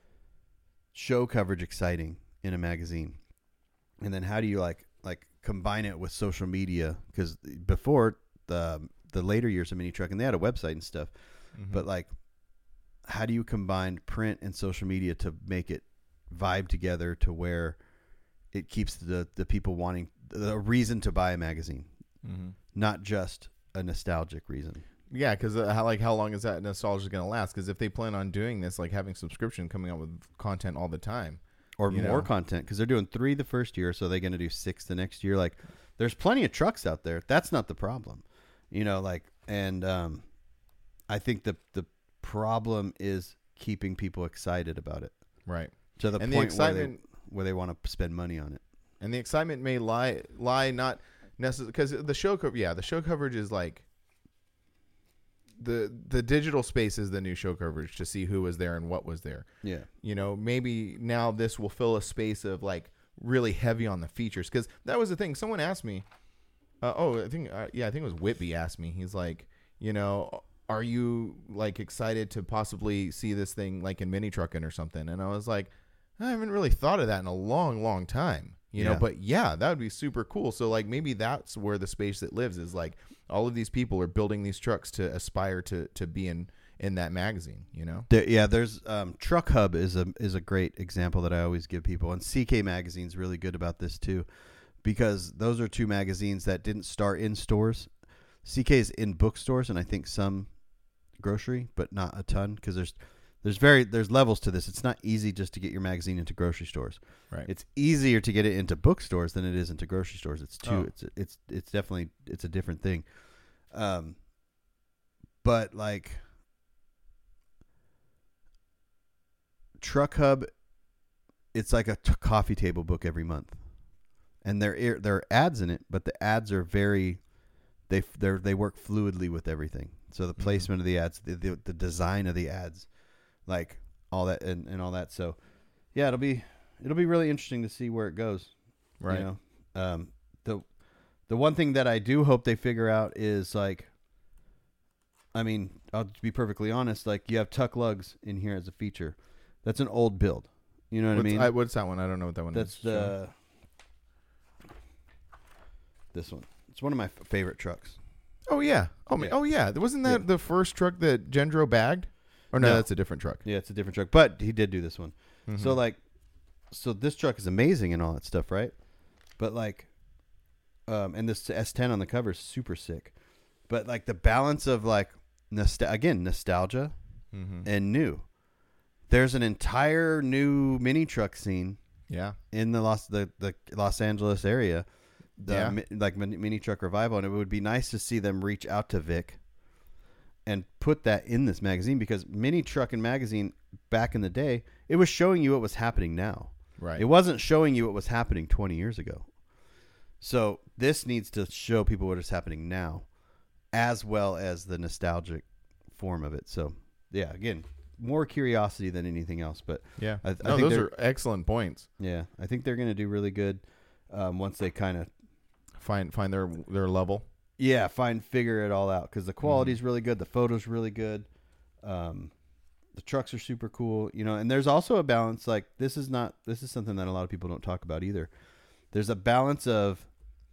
show coverage exciting in a magazine? And then how do you like like combine it with social media? Because before the the later years of Mini Truck, and they had a website and stuff, Mhm. but like how do you combine print and social media to make it vibe together to where it keeps the the people wanting the reason to buy a magazine, Mhm. not just a nostalgic reason. Yeah, because uh, how like how long is that nostalgia going to last? Because if they plan on doing this, like having subscription coming out with content all the time, or you more know? content, because they're doing three the first year, so they're going to do six the next year. Like, there's plenty of trucks out there. That's not the problem, you know. Like, and um, I think the the problem is keeping people excited about it, right? To the And point the where they excitement, where they want to spend money on it. and the excitement may lie lie not necessarily because the show co- yeah the show coverage is like the the digital space is the new show coverage to see who was there and what was there. Yeah. You know, maybe now this will fill a space of like really heavy on the features, because that was the thing. Someone asked me, uh, oh, I think uh, yeah, I think it was Whitby asked me. He's like, you know, are you like excited to possibly see this thing like in mini trucking or something? And I was like, I haven't really thought of that in a long, long time. You know, Yeah. but yeah, that would be super cool. So like maybe that's where the space that lives is like all of these people are building these trucks to aspire to to be in in that magazine, you know? There, yeah, there's um, Truck Hub is a is a great example that I always give people, and C K Magazine's really good about this too, because those are two magazines that didn't start in stores. C K is in bookstores and I think some grocery, but not a ton, because there's there's very there's levels to this. It's not easy just to get your magazine into grocery stores. Right. It's easier to get it into bookstores than it is into grocery stores. It's two. Oh. It's it's it's definitely it's a different thing. Um, but like Truck Hub, it's like a t- coffee table book every month, and there there are ads in it, but the ads are very they they they work fluidly with everything. So the placement mm-hmm. of the ads, the, the the design of the ads, like all that and, and all that. So yeah, it'll be it'll be really interesting to see where it goes. Right. You know, um, the the one thing that I do hope they figure out is like, I mean, I'll be perfectly honest. Like, you have Tuck Lugs in here as a feature. That's an old build. You know what what's, I mean? I, what's that one? I don't know what that one That's is. the this one. It's one of my f- favorite trucks. Oh yeah. Oh man. Yeah. Oh yeah. Wasn't that Yeah. the first truck that Gendro bagged? Or no, No. that's a different truck. Yeah, it's a different truck, but he did do this one. Mm-hmm. So like, so this truck is amazing and all that stuff, right? But like, um, and this S ten on the cover is super sick. But like the balance of like, nostal- again, nostalgia Mm-hmm. and new. There's an entire new mini truck scene Yeah. in the Los the, the Los Angeles area, the Yeah. mi- like mini, mini truck revival, and it would be nice to see them reach out to Vic and put that in this magazine, because Mini Truckin' Magazine back in the day, it was showing you what was happening now. Right. It wasn't showing you what was happening twenty years ago. So this needs to show people what is happening now, as well as the nostalgic form of it. So yeah, again, more curiosity than anything else. But Yeah. I, I no, think those they're- are excellent points. yeah, I think they're going to do really good um, once they kind of Find find their their level. yeah find figure it all out, because the quality is really good, the photos really good, um, the trucks are super cool, you know. And there's also a balance. Like, this is not this is something that a lot of people don't talk about either. There's a balance of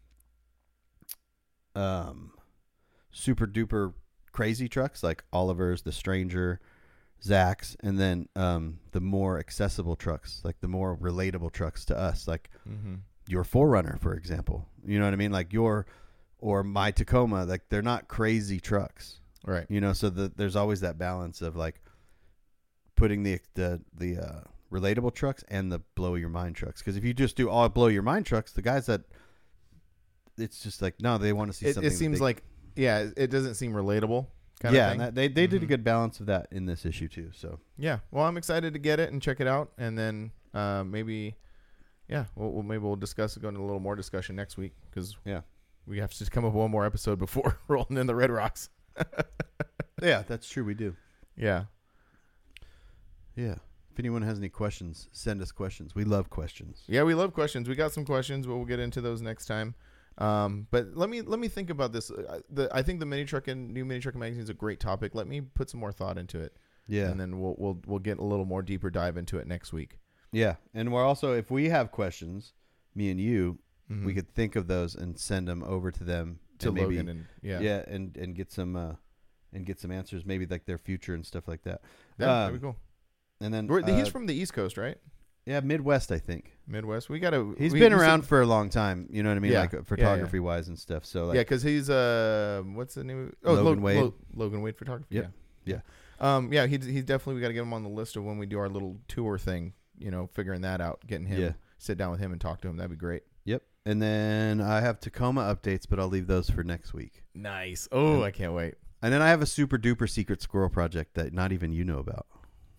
um, super duper crazy trucks like Oliver's, the Stranger, Zach's, and then um, the more accessible trucks, like the more relatable trucks to us, like Mm-hmm. your four runner, for example. You know what I mean? Like your or my Tacoma. Like, they're not crazy trucks, Right. you know. So the, there's always that balance of like putting the the the uh, relatable trucks and the blow your mind trucks. Because if you just do all blow your mind trucks, the guys that it's just like, no, they want to see It, something. it that seems they- like yeah, it- it doesn't seem relatable. Kind yeah, of and thing. that, they they did a Mhm. good balance of that in this issue too. So Yeah. Well, I'm excited to get it and check it out, and then uh, maybe, yeah, we'll, we'll maybe we'll discuss go into a little more discussion next week, because yeah, we have to just come up with one more episode before rolling in the Red Rocks. yeah, that's true. We do. Yeah. Yeah. If anyone has any questions, send us questions. We love questions. Yeah, we love questions. We got some questions, but we'll get into those next time. Um, but let me let me think about this. Uh, the, I think the mini truck and new mini truck magazine is a great topic. Let me put some more thought into it, Yeah. and then we'll we'll we'll get a little more deeper dive into it next week. Yeah, and we're also, if we have questions, me and you, Mhm. we could think of those and send them over to them to and maybe, Logan and yeah, yeah, and and get some uh, and get some answers, maybe like their future and stuff like that. yeah, Um, that'd be cool. And then We're- uh, he's from the East Coast, right? Yeah, Midwest, I think. Midwest. We got to. He's we, been we around said, for a long time. You know what I mean? Yeah. Like Yeah, yeah. photography wise and stuff. So like, yeah, because he's uh, what's the name? Of, oh, Logan Lo- Wade. Lo- Logan Wade Photography. Yep. Yeah. Yeah. Um. Yeah. He's he's definitely we got to get him on the list of when we do our little tour thing. You know, figuring that out, getting him, Yeah. sit down with him and talk to him. That'd be great. Yep. And then I have Tacoma updates, but I'll leave those for next week. Nice. Oh, I can't wait. And then I have a super duper secret squirrel project that not even you know about.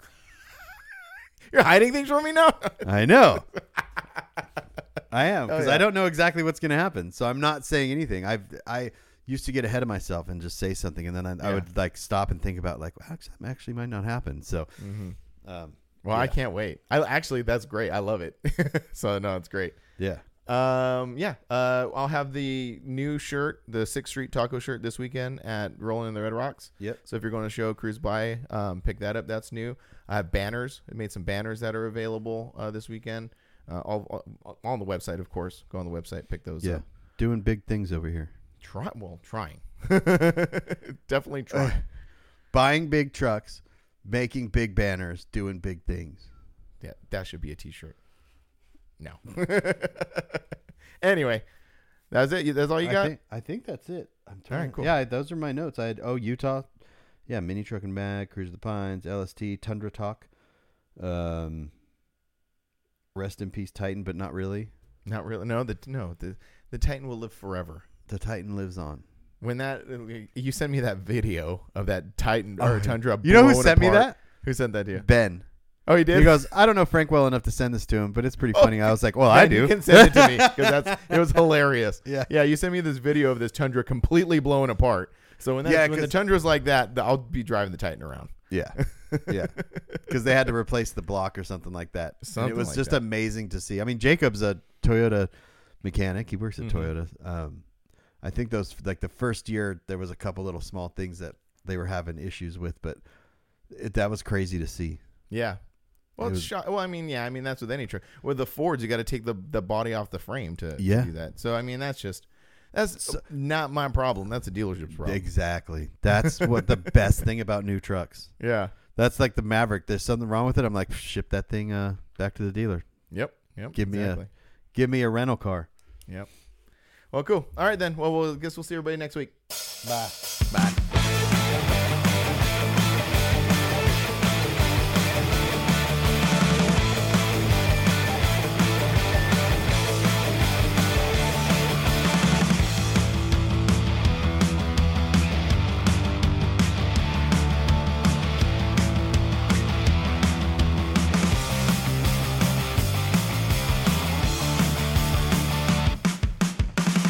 You're hiding things from me now? I know. I am because Oh, yeah. I don't know exactly what's going to happen, so I'm not saying anything. I I used to get ahead of myself and just say something, and then I, Yeah. I would like stop and think about like, well, actually, actually might not happen. So, Mm-hmm. um, Well, yeah. I can't wait. I actually, that's great. I love it. So no, it's great. yeah, Um, yeah. Uh, I'll have the new shirt, the Sixth Street Taco shirt, this weekend at Rolling in the Red Rocks. yep, So if you're going to show, cruise by, um, pick that up. That's new. I have banners. I made some banners that are available uh, this weekend. Uh, all, all on the website, of course. Go on the website, pick those yeah, up. doing big things over here. Try well, trying. Definitely trying. Buying big trucks, making big banners, doing big things. Yeah, that should be a T-shirt. No. Anyway, that's it. That's all you I got. think, I think that's it. I'm All trying. right, cool. Yeah, those are my notes. I had oh Utah, yeah, mini truck and bag, Cruise of the Pines, L S T, Tundra Talk, um, rest in peace Titan, but not really. Not really. No, the no the the Titan will live forever. The Titan lives on. When that you sent me that video of that Titan Oh, or Tundra, You know who blown sent me apart. that? Who sent that to you? Ben. Oh, he did. He goes, I don't know Frank well enough to send this to him, but it's pretty Oh, funny. I was like, well, Man, I do. You can send it to me because that's it was hilarious. Yeah. yeah. You sent me this video of this Tundra completely blown apart. So when that Yeah, when the 'cause- Tundra's like that, th- I'll be driving the Titan around. Yeah. Yeah. Because they had to replace the block or something like that. And Something it was like just that. amazing to see. I mean, Jacob's a Toyota mechanic. He works at Mhm. Toyota. Um, I think those, like the first year, there was a couple little small things that they were having issues with, but it, that was crazy to see. Yeah. Well, It it's was- shot. Well, I mean, yeah, I mean that's with any truck. With the Fords, you got to take the the body off the frame to, to Yeah. do that. So I mean, that's just that's So- not my problem. That's a dealership's problem. Exactly. That's what the best thing about new trucks. Yeah. That's like the Maverick. There's something wrong with it. I'm like, ship that thing uh, back to the dealer. Yep. Yep. Give me a- exactly. Give me a rental car. Yep. Well, cool. All right then. Well, we'll guess we'll see everybody next week. Bye. Bye.